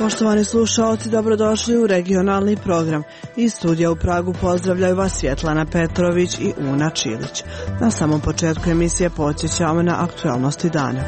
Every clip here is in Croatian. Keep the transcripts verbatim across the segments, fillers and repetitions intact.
Poštovani slušaoci, dobrodošli u regionalni program. Iz studija u Pragu pozdravljaju vas Svjetlana Petrović i Una Čilić. Na samom početku emisije podsjećamo na aktualnosti dana.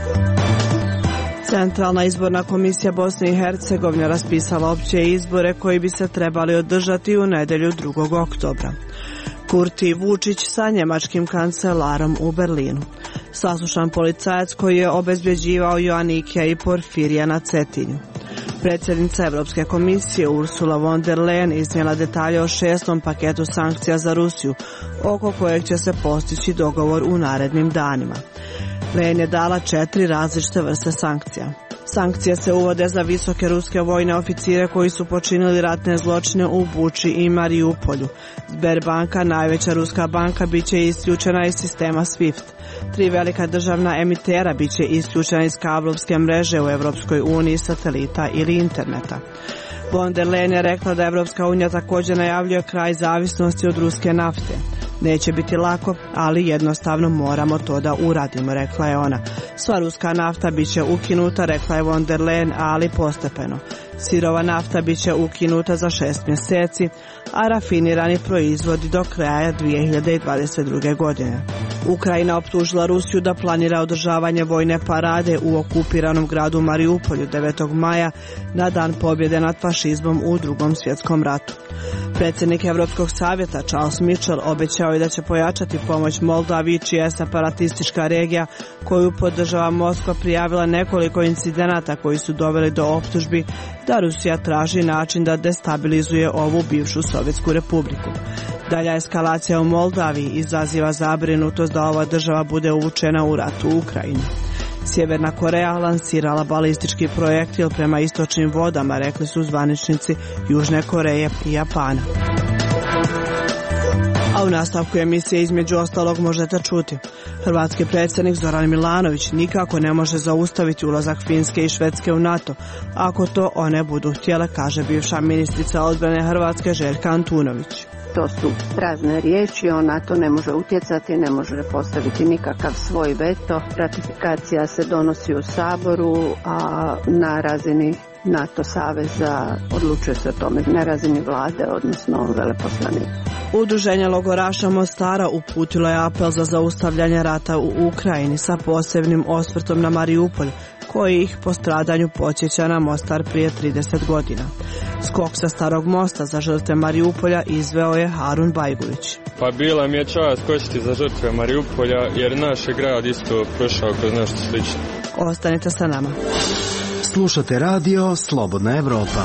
Centralna izborna komisija Bosne i Hercegovine raspisala opće izbore koji bi se trebali održati u nedjelju drugog oktobra. Kurti i Vučić sa njemačkim kancelarom u Berlinu. Saslušan policajac koji je obezbjeđivao Joannikija i Porfirija na Cetinju. Predsjednica Europske komisije Ursula von der Leyen iznijela detalje o šestom paketu sankcija za Rusiju, oko kojeg će se postići dogovor u narednim danima. Leyen je dala četiri različite vrste sankcija. Sankcije se uvode za visoke ruske vojne oficire koji su počinili ratne zločine u Buči i Mariupolju. Sberbanka, najveća ruska banka, bit će isključena iz sistema SWIFT. Tri velika državna emitera bit će isključena iz kablovske mreže u Europskoj uniji, satelita ili interneta. Von der Leyen je rekla da Europska unija također najavljuje kraj zavisnosti od ruske nafte. Neće biti lako, ali jednostavno moramo to da uradimo, rekla je ona. Sva ruska nafta bit će ukinuta, rekla je von der Leyen, ali postepeno. Sirova nafta bit će ukinuta za šest mjeseci, a rafinirani proizvodi do kraja dvije hiljade dvadeset druge. godine. Ukrajina optužila Rusiju da planira održavanje vojne parade u okupiranom gradu Mariupolju devetog maja na dan pobjede nad fašizmom u drugom svjetskom ratu. Predsjednik Europskog savjeta Charles Michel obećao je da će pojačati pomoć Moldaviji, čija je separatistička regija koju podržava Moskva prijavila nekoliko incidenata koji su doveli do optužbi da Rusija traži način da destabilizuje ovu bivšu Sovjetsku republiku. Dalja eskalacija u Moldaviji izaziva zabrinutost da ova država bude uvučena u rat u Ukrajini. Sjeverna Koreja lansirala balistički projektil prema istočnim vodama, rekli su zvaničnici Južne Koreje i Japana. A u nastavku emisije između ostalog možete čuti. Hrvatski predsjednik Zoran Milanović nikako ne može zaustaviti ulazak Finske i Švedske u NATO, ako to one budu htjele, kaže bivša ministrica odbrane Hrvatske Željka Antunović. To su prazne riječi, on na to ne može utjecati, ne može postaviti nikakav svoj veto. Ratifikacija se donosi u Saboru, a na razini NATO saveza odlučuje se o tome na razini vlade, odnosno veleposlanika. Udruženje logoraša Mostara uputilo je apel za zaustavljanje rata u Ukrajini sa posebnim osvrtom na Mariupolj, koji ih po stradanju podsjeća na Mostar prije trideset godina. Skok sa starog mosta za žrtve Mariupolja izveo je Harun Bajgulić. Pa bila mi je čast skočiti za žrtve Mariupolja jer naš je grad isto prošao kroz nešto slično. Ostanite sa nama. Slušate radio Slobodna Evropa.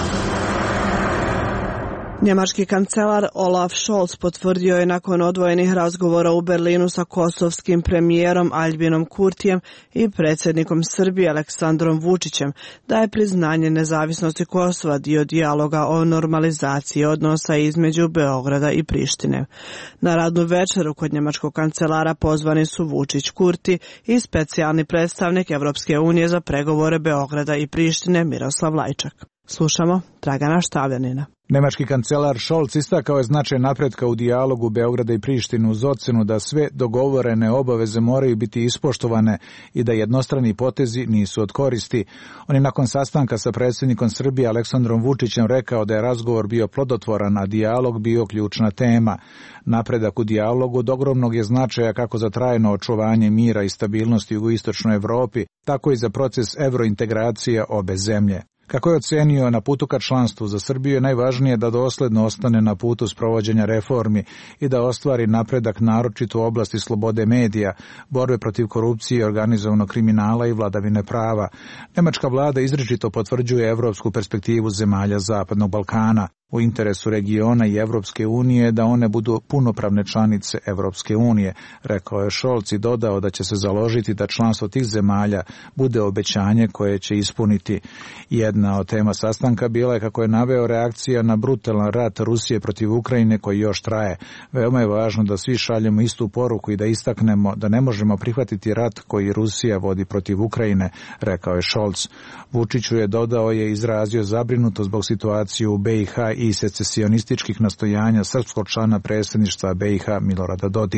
Njemački kancelar Olaf Scholz potvrdio je nakon odvojenih razgovora u Berlinu sa kosovskim premijerom Aljbinom Kurtijem i predsjednikom Srbije Aleksandrom Vučićem da je priznanje nezavisnosti Kosova dio dijaloga o normalizaciji odnosa između Beograda i Prištine. Na radnu večeru kod njemačkog kancelara pozvani su Vučić, Kurti i specijalni predstavnik Evropske unije za pregovore Beograda i Prištine Miroslav Lajčak. Slušamo Dragana Štavljanina. Nemački kancelar Scholz istakao je značaj napretka u dijalogu Beograda i Prištine uz ocjenu da sve dogovorene obaveze moraju biti ispoštovane i da jednostrani potezi nisu od koristi. On je nakon sastanka sa predsjednikom Srbije Aleksandrom Vučićem rekao da je razgovor bio plodotvoran, a dijalog bio ključna tema. Napredak u dijalogu od ogromnog je značaja kako za trajno očuvanje mira i stabilnosti u jugoistočnoj Evropi, tako i za proces evrointegracije obe zemlje. Kako je ocenio, na putu ka članstvu za Srbiju je najvažnije da dosledno ostane na putu sprovođenja reformi i da ostvari napredak naročito u oblasti slobode medija, borbe protiv korupcije i organizovanog kriminala i vladavine prava. Nemačka vlada izričito potvrđuje evropsku perspektivu zemalja Zapadnog Balkana. U interesu regiona i Evropske unije da one budu punopravne članice Evropske unije, rekao je Scholz i dodao da će se založiti da članstvo tih zemalja bude obećanje koje će ispuniti. Jedna od tema sastanka bila je, kako je naveo, reakcija na brutalan rat Rusije protiv Ukrajine koji još traje. Veoma je važno da svi šaljemo istu poruku i da istaknemo da ne možemo prihvatiti rat koji Rusija vodi protiv Ukrajine, rekao je Scholz. Vučiću je dodao je izrazio zabrinutost zbog situacije u B i H i secesionističkih nastojanja srpskog člana predsjedništva B i H Milorada Dodika.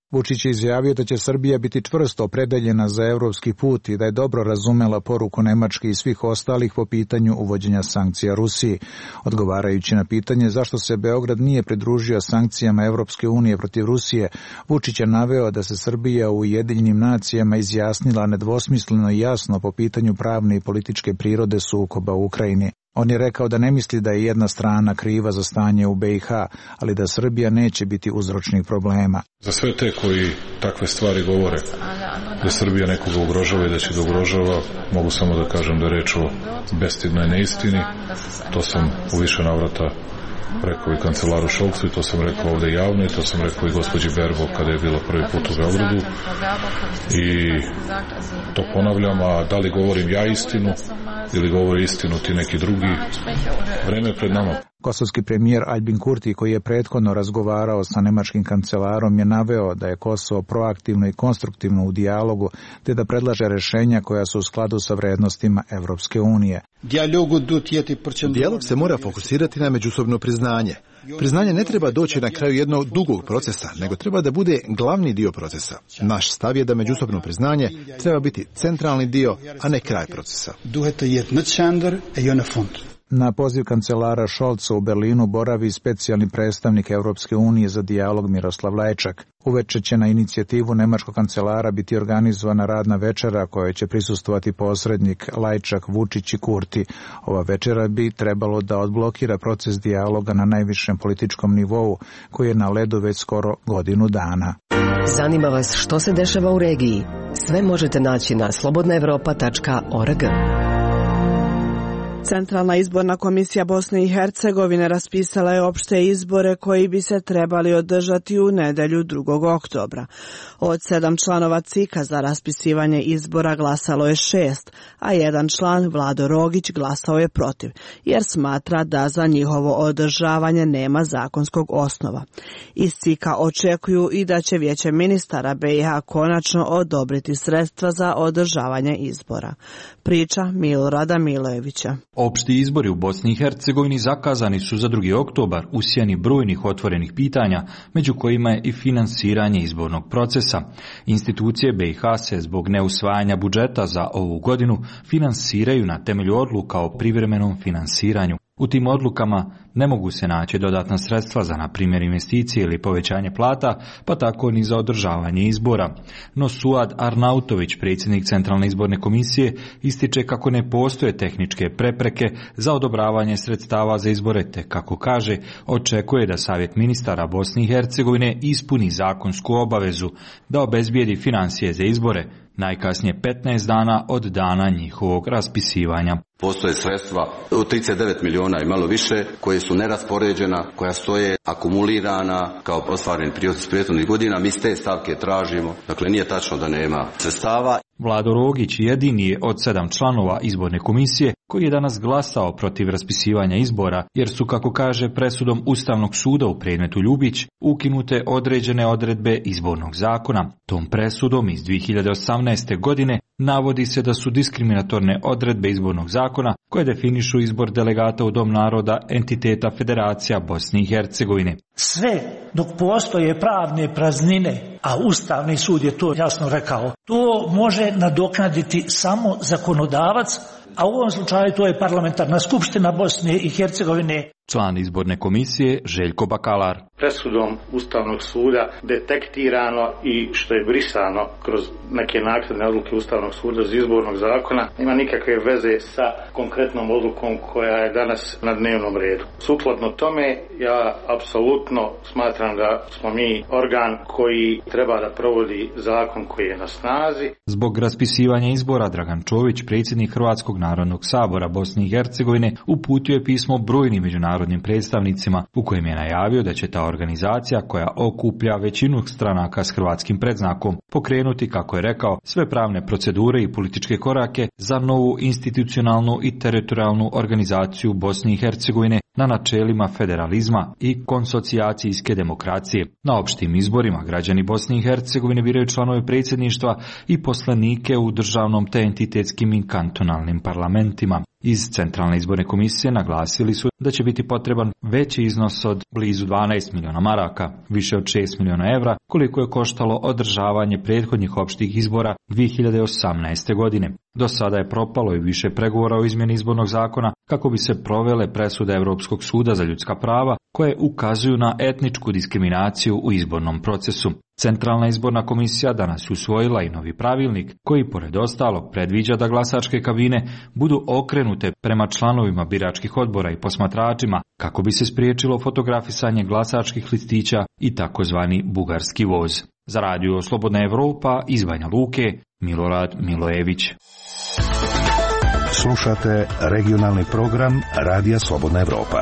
Vučić je izjavio da će Srbija biti čvrsto opredeljena za evropski put i da je dobro razumela poruku Nemačke i svih ostalih po pitanju uvođenja sankcija Rusiji. Odgovarajući na pitanje zašto se Beograd nije pridružio sankcijama Evropske unije protiv Rusije, Vučić je naveo da se Srbija u Ujedinjenim nacijama izjasnila nedvosmisleno i jasno po pitanju pravne i političke prirode sukoba u Ukrajini. On je rekao da ne misli da je jedna strana kriva za stanje u be i ha, ali da Srbija neće biti uzročnik problema. Za sve te koji takve stvari govore, da Srbija nekoga ugrožava i da će da ugrožava, mogu samo da kažem da je reč o bestidnoj neistini. To sam u više navrata rekao i kancelaru Šolcu i to sam rekao ovde javno i to sam rekao i gospođi Berbo kada je bila prvi put u Beogradu i to ponavljam, a da li govorim ja istinu ili govori istinu ti neki drugi, vreme je pred nama. Kosovski premijer Aljbin Kurti, koji je prethodno razgovarao sa nemačkim kancelarom, je naveo da je Kosovo proaktivno i konstruktivno u dijalogu, te da predlaže rešenja koja su u skladu sa vrednostima Evropske unije. Dijalog se mora fokusirati na međusobno priznanje. Priznanje ne treba doći na kraju jednog dugog procesa, nego treba da bude glavni dio procesa. Naš stav je da međusobno priznanje treba biti centralni dio, a ne kraj procesa. Na poziv kancelara Šolca u Berlinu boravi specijalni predstavnik Evropske unije za dijalog Miroslav Lajčak. Uveče će na inicijativu nemačkog kancelara biti organizovana radna večera kojoj će prisustvovati posrednik Lajčak, Vučić i Kurti. Ova večera bi trebalo da odblokira proces dijaloga na najvišem političkom nivou koji je na ledu već skoro godinu dana. Zanima vas što se dešava u regiji? Sve možete naći na slobodna evropa tačka org. Centralna izborna komisija Bosne i Hercegovine raspisala je opšte izbore koji bi se trebali održati u nedelju drugog oktobra. Od sedam članova C I K-a za raspisivanje izbora glasalo je šest, a jedan član, Vlado Rogić, glasao je protiv, jer smatra da za njihovo održavanje nema zakonskog osnova. Iz C I K-a očekuju i da će Vijeće ministara be i ha konačno odobriti sredstva za održavanje izbora. Priča Milorada Milojevića. Opšti izbori u Bosni i Hercegovini zakazani su za drugi oktobar, usijani brojnih otvorenih pitanja, među kojima je i finansiranje izbornog procesa. Institucije be i ha se zbog neusvajanja budžeta za ovu godinu finansiraju na temelju odluka o privremenom finansiranju. U tim odlukama ne mogu se naći dodatna sredstva za, na primjer, investicije ili povećanje plata, pa tako ni za održavanje izbora. No Suad Arnautović, predsjednik Centralne izborne komisije, ističe kako ne postoje tehničke prepreke za odobravanje sredstava za izbore, te kako kaže, očekuje da Savjet ministara Bosne i Hercegovine ispuni zakonsku obavezu da obezbijedi financije za izbore, najkasnije petnaest dana od dana njihovog raspisivanja. Postoje sredstva od trideset devet miliona i malo više koje su neraspoređena, koja stoje akumulirana kao ostvareni prihod iz prethodnih godina. Mi s te stavke tražimo, dakle nije tačno da nema sredstava. Vlado Rogić jedini je od sedam članova izborne komisije koji je danas glasao protiv raspisivanja izbora, jer su, kako kaže, presudom Ustavnog suda u predmetu Ljubić ukinute određene odredbe izbornog zakona. Tom presudom iz dvije hiljade osamnaeste. godine navodi se da su diskriminatorne odredbe izbornog zakona koje definišu izbor delegata u Dom naroda entiteta Federacija Bosne i Hercegovine. Sve dok postoje pravne praznine, a Ustavni sud je to jasno rekao, to može nadoknaditi samo zakonodavac, a u ovom slučaju to je Parlamentarna skupština Bosne i Hercegovine. Član izborne komisije Željko Bakalar. Presudom Ustavnog suda detektirano i što je brisano kroz neke naknadne odluke Ustavnog suda iz izbornog zakona nema nikakve veze sa konkretnom odlukom koja je danas na dnevnom redu. Sukladno tome, ja apsolutno smatram da smo mi organ koji treba da provodi zakon koji je na snazi. Zbog raspisivanja izbora Dragan Čović, predsjednik Hrvatskog narodnog sabora Bosne i Hercegovine, uputio je pismo brojnim međunarodnim predstavnicima u kojem je najavio da će ta organizacija koja okuplja većinu stranaka s hrvatskim predznakom pokrenuti, kako je rekao, sve pravne procedure i političke korake za novu institucionalnu i teritorijalnu organizaciju Bosne i Hercegovine na načelima federalizma i konsocijacijske demokracije. Na opštim izborima građani Bosne i Hercegovine biraju članove predsjedništva i poslanike u državnom te entitetskim i kantonalnim parlamentima. Iz Centralne izborne komisije naglasili su da će biti potreban veći iznos od blizu dvanaest miliona maraka, više od šest miliona evra, koliko je koštalo održavanje prethodnih opštih izbora dvije hiljade osamnaeste. godine. Do sada je propalo i više pregovora o izmjeni izbornog zakona kako bi se provele presude Europskog suda za ljudska prava koje ukazuju na etničku diskriminaciju u izbornom procesu. Centralna izborna komisija danas usvojila i novi pravilnik koji pored ostalog predviđa da glasačke kabine budu okrenute prema članovima biračkih odbora i posmatračima kako bi se spriječilo fotografisanje glasačkih listića i takozvani bugarski voz. Za radio Slobodna Evropa iz Banja Luke, Milorad Milojević. Slušate regionalni program Radija Slobodna Evropa.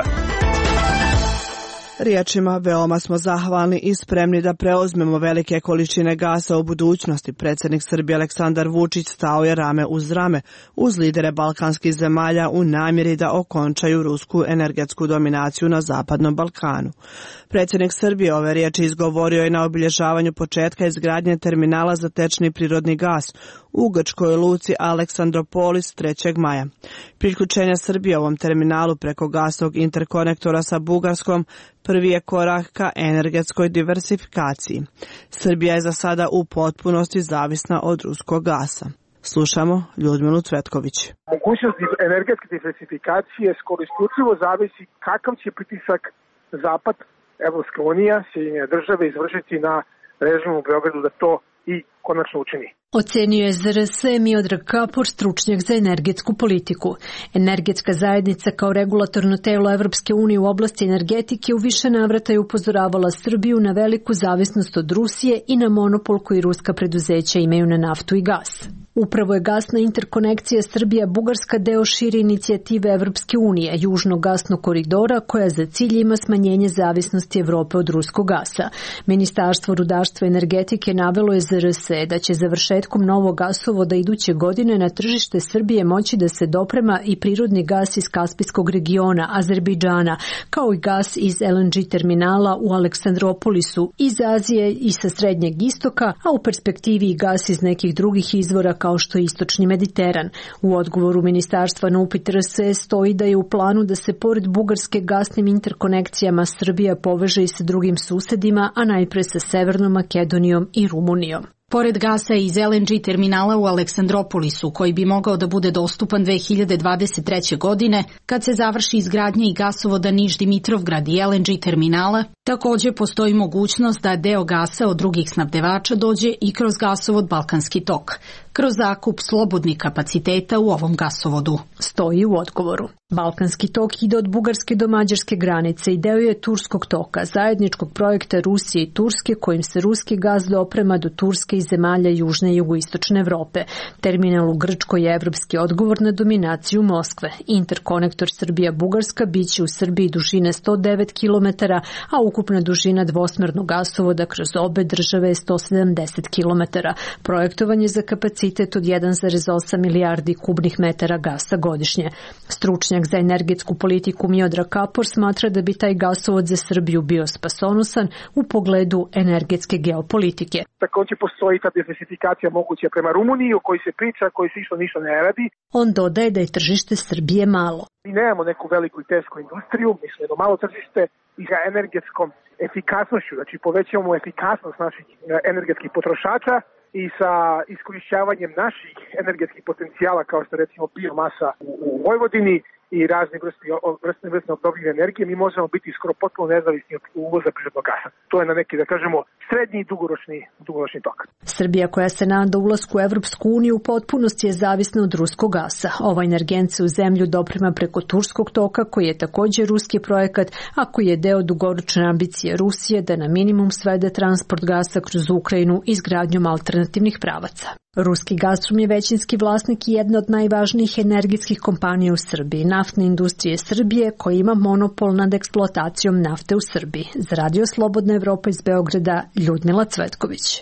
Riječima veoma smo zahvalni i spremni da preuzmemo velike količine gasa u budućnosti. Predsjednik Srbije Aleksandar Vučić stao je rame uz rame uz lidere balkanskih zemalja u namjeri da okončaju rusku energetsku dominaciju na Zapadnom Balkanu. Predsjednik Srbije ove riječi izgovorio je na obilježavanju početka izgradnje terminala za tečni prirodni gas u grčkoj luci Aleksandropolis trećeg maja. Priključenje Srbije ovom terminalu preko gasnog interkonektora sa Bugarskom prvi je korak ka energetskoj diversifikaciji. Srbija je za sada u potpunosti zavisna od ruskog gasa. Slušamo Ljudmilu Cvetković. Mogućnost energetske diversifikacije skoro isključivo zavisi kakav će pritisak Zapad, Evropska unija, Sjedinjene države izvršiti na režim u Beogradu da to i konačno učini. Ocenio je Z R S Miodrag Kapur, stručnjak za energetsku politiku. Energetska zajednica kao regulatorno telo Evropske unije u oblasti energetike u više navrata je upozoravala Srbiju na veliku zavisnost od Rusije i na monopol koji ruska preduzeća imaju na naftu i gas. Upravo je gasna interkonekcija Srbija-Bugarska deo šire inicijative Evropske unije, južnog gasnog koridora, koja za cilj ima smanjenje zavisnosti Evrope od ruskog gasa. Ministarstvo rudarstva i energetike navelo je Z R S da će završetkom novog gasovoda iduće godine na tržište Srbije moći da se doprema i prirodni gas iz Kaspijskog regiona, Azerbejdžana, kao i gas iz L N G terminala u Aleksandropolisu, iz Azije i sa Srednjeg istoka, a u perspektivi i gas iz nekih drugih izvora kao što je Istočni Mediteran. U odgovoru ministarstva na upit R S stoji da je u planu da se pored Bugarske gasnim interkonekcijama Srbija poveže i sa drugim susedima, a najpre sa Severnom Makedonijom i Rumunijom. Pored gasa iz L N G terminala u Aleksandropolisu, koji bi mogao da bude dostupan dve hiljade dvadeset treće. godine, kad se završi izgradnja i gasovoda Niš-Dimitrovgrad i L N G terminala, također postoji mogućnost da deo gasa od drugih snabdevača dođe i kroz gasovod Balkanski tok, kroz zakup slobodnih kapaciteta u ovom gasovodu. Stoji u odgovoru. Balkanski tok ide od Bugarske do Mađarske granice i deo je Turskog toka, zajedničkog projekta Rusije i Turske kojim se ruski gaz doprema do Turske i zemalja južne i jugoistočne Evrope. Terminal u Grčkoj je evropski odgovor na dominaciju Moskve. Interkonektor Srbija-Bugarska biće u Srbiji dužine sto devet kilometara, a ukupna dužina dvosmernog gasovoda kroz obe države je sto sedamdeset kilometara. Projektovan je za kapacitet od jedan zarez osam milijardi kubnih metara gasa godišnje. Stručnjak za energetsku politiku Miodrag Kapor smatra da bi taj gasovod za Srbiju bio spasonosan u pogledu energetske geopolitike. Također postoji ta diversifikacija moguća prema Rumuniji, o kojoj se priča, koji se isto ništa ne radi. On dodaje da je tržište Srbije malo. Mi nemamo neku veliku i tesku industriju, mi smo jedno malo tržište i za energetskom efikasnošću, znači povećavamo efikasnost naših energetskih potrošača i sa iskorišćavanjem naših energetskih potencijala kao što recimo biomasa u, u Vojvodini i razne vrste, vrste, vrste obnovljive energije, mi možemo biti skoro potpuno nezavisni od uvoza prirodnog gasa. To je na neki, da kažemo, srednji i dugoročni, dugoročni tok. Srbija koja se nada ulasku u Evropsku uniju u potpunosti je zavisna od ruskog gasa. Ovaj energent se u zemlju doprema preko Turskog toka, koji je također ruski projekat, a koji je deo dugoročne ambicije Rusije da na minimum svede transport gasa kroz Ukrajinu izgradnjom alternativnih pravaca. Ruski Gazprom je većinski vlasnik i jedna od najvažnijih energetskih kompanija u Srbiji, Naftne industrije Srbije, koja ima monopol nad eksploatacijom nafte u Srbiji. Za Radio Slobodna Evropa iz Beograda, Ljudmila Cvetković.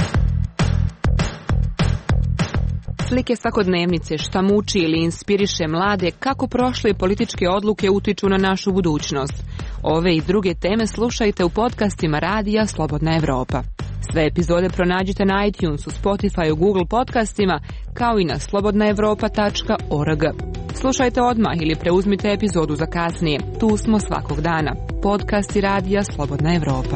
Slike svakodnevnice, šta muči ili inspiriše mlade, kako prošle političke odluke utiču na našu budućnost. Ove i druge teme slušajte u podcastima Radija Slobodna Evropa. Sve epizode pronađite na iTunesu, Spotify, Google podcastima, kao i na slobodna evropa tačka org. Slušajte odmah ili preuzmite epizodu za kasnije. Tu smo svakog dana. Podcast i radija Slobodna Evropa.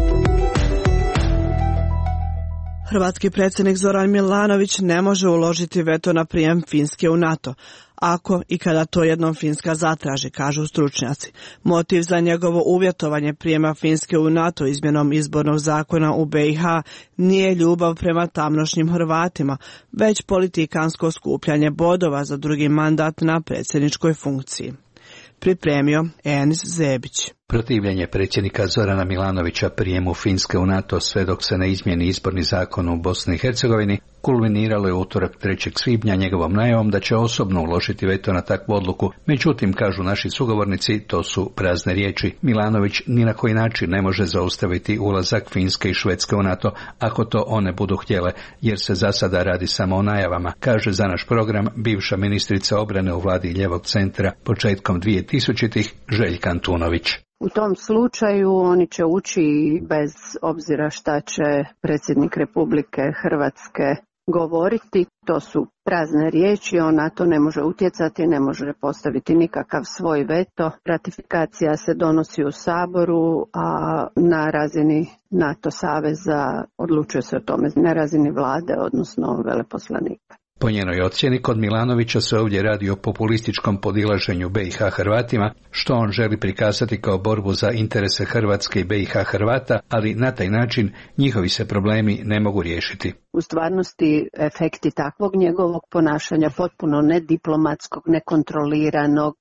Hrvatski predsjednik Zoran Milanović ne može uložiti veto na prijem Finske u NATO, ako i kada to jednom Finska zatraži, kažu stručnjaci. Motiv za njegovo uvjetovanje prijema Finske u NATO izmjenom izbornog zakona u B i H nije ljubav prema tamnošnjim Hrvatima, već politikansko skupljanje bodova za drugi mandat na predsjedničkoj funkciji. Pripremio Enis Zebić. Protivljenje predsjednika Zorana Milanovića prijemu Finske u NATO sve dok se ne izmijeni izborni zakon u Bosni i Hercegovini kulminiralo je utorak trećeg svibnja njegovom najavom da će osobno uložiti veto na takvu odluku. Međutim, kažu naši sugovornici, to su prazne riječi. Milanović ni na koji način ne može zaustaviti ulazak Finske i Švedske u NATO ako to one budu htjele, jer se za sada radi samo o najavama, kaže za naš program bivša ministrica obrane u vladi Ljevog centra početkom dvije tisućitih Željka Antunović. U tom slučaju oni će ući bez obzira šta će predsjednik Republike Hrvatske govoriti. To su prazne riječi, on na to ne može utjecati, ne može postaviti nikakav svoj veto. Ratifikacija se donosi u Saboru, a na razini NATO saveza odlučuje se o tome na razini vlade, odnosno veleposlanika. Po njenoj ocjeni, kod Milanovića se ovdje radi o populističkom podilaženju B i H Hrvatima, što on želi prikazati kao borbu za interese Hrvatske i B i H Hrvata, ali na taj način njihovi se problemi ne mogu riješiti. U stvarnosti efekti takvog njegovog ponašanja, potpuno nediplomatskog, nekontroliranog,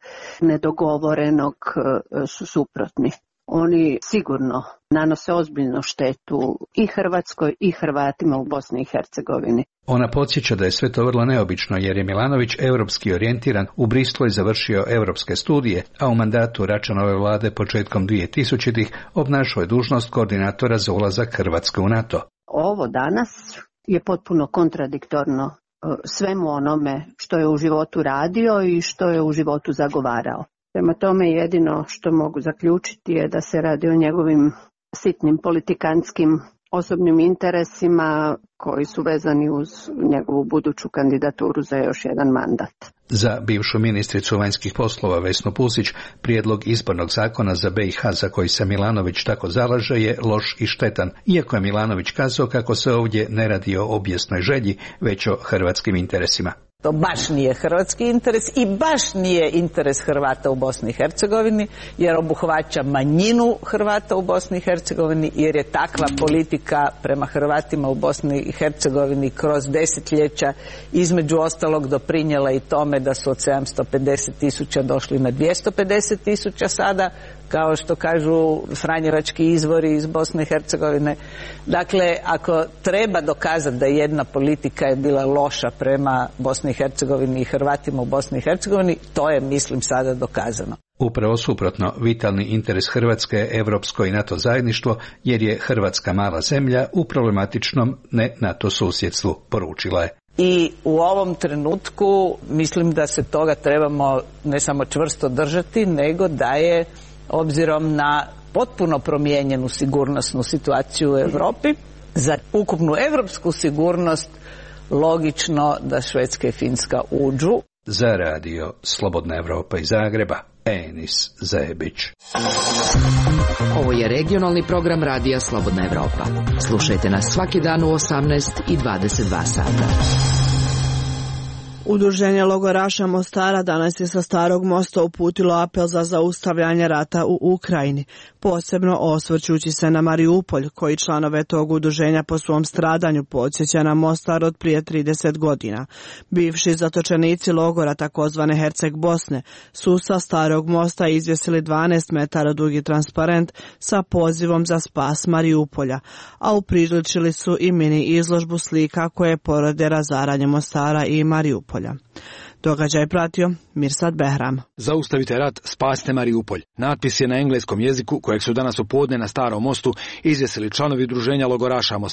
nedogovorenog, su suprotni. Oni sigurno nanose ozbiljnu štetu i Hrvatskoj i Hrvatima u Bosni i Hercegovini. Ona podsjeća da je sve to vrlo neobično jer je Milanović europski orijentiran, u Bristolu je završio europske studije, a u mandatu Račanove vlade početkom dvije tisućitih obnašao je dužnost koordinatora za ulazak Hrvatske u NATO. Ovo danas je potpuno kontradiktorno svemu onome što je u životu radio i što je u životu zagovarao. Prema tome jedino što mogu zaključiti je da se radi o njegovim sitnim politikanskim osobnim interesima koji su vezani uz njegovu buduću kandidaturu za još jedan mandat. Za bivšu ministricu vanjskih poslova Vesnu Pusić, prijedlog izbornog zakona za B i H za koji se Milanović tako zalaže je loš i štetan, iako je Milanović kazao kako se ovdje ne radi o obijesnoj želji, već o hrvatskim interesima. To baš nije hrvatski interes i baš nije interes Hrvata u Bosni i Hercegovini, jer obuhvaća manjinu Hrvata u Bosni i Hercegovini, jer je takva politika prema Hrvatima u Bosni i Hercegovini kroz desetljeća između ostalog doprinijela i tome da su od sedamsto pedeset tisuća došli na dvjesto pedeset tisuća sada, kao što kažu franjevački izvori iz Bosne i Hercegovine. Dakle, ako treba dokazati da jedna politika je bila loša prema Bosni i Hercegovini i Hrvatima u Bosni i Hercegovini, to je, mislim, sada dokazano. Upravo suprotno, vitalni interes Hrvatske je europsko i NATO zajedništvo, jer je Hrvatska mala zemlja u problematičnom ne NATO susjedstvu, poručila je. I u ovom trenutku mislim da se toga trebamo ne samo čvrsto držati, nego da je, obzirom na potpuno promijenjenu sigurnosnu situaciju u Europi, za ukupnu europsku sigurnost logično da Švedska i Finska uđu. Za radio Slobodna Evropa iz Zagreba, Enis Zebić. Ovo je regionalni program radija Slobodna Evropa. Slušajte nas svaki dan u osamnaest i dvadeset dva sata. Udruženje logoraša Mostara danas je sa Starog mosta uputilo apel za zaustavljanje rata u Ukrajini, posebno osvrćući se na Mariupolj, koji članove tog udruženja po svom stradanju podsjeća na Mostar od prije trideset godina. Bivši zatočenici logora takozvane Herceg Bosne su sa Starog mosta izvjesili dvanaest metara dugi transparent sa pozivom za spas Mariupolja, a upriličili su i mini izložbu slika koje porode razaranje Mostara i Mariupolja. Događaj pratio Mirsad Behram. Zaustavite rat, spasite Mariupolj. Natpis je na engleskom jeziku kojeg su danas u podne na Starom mostu izvjesili članovi udruženja logoraša Mostara.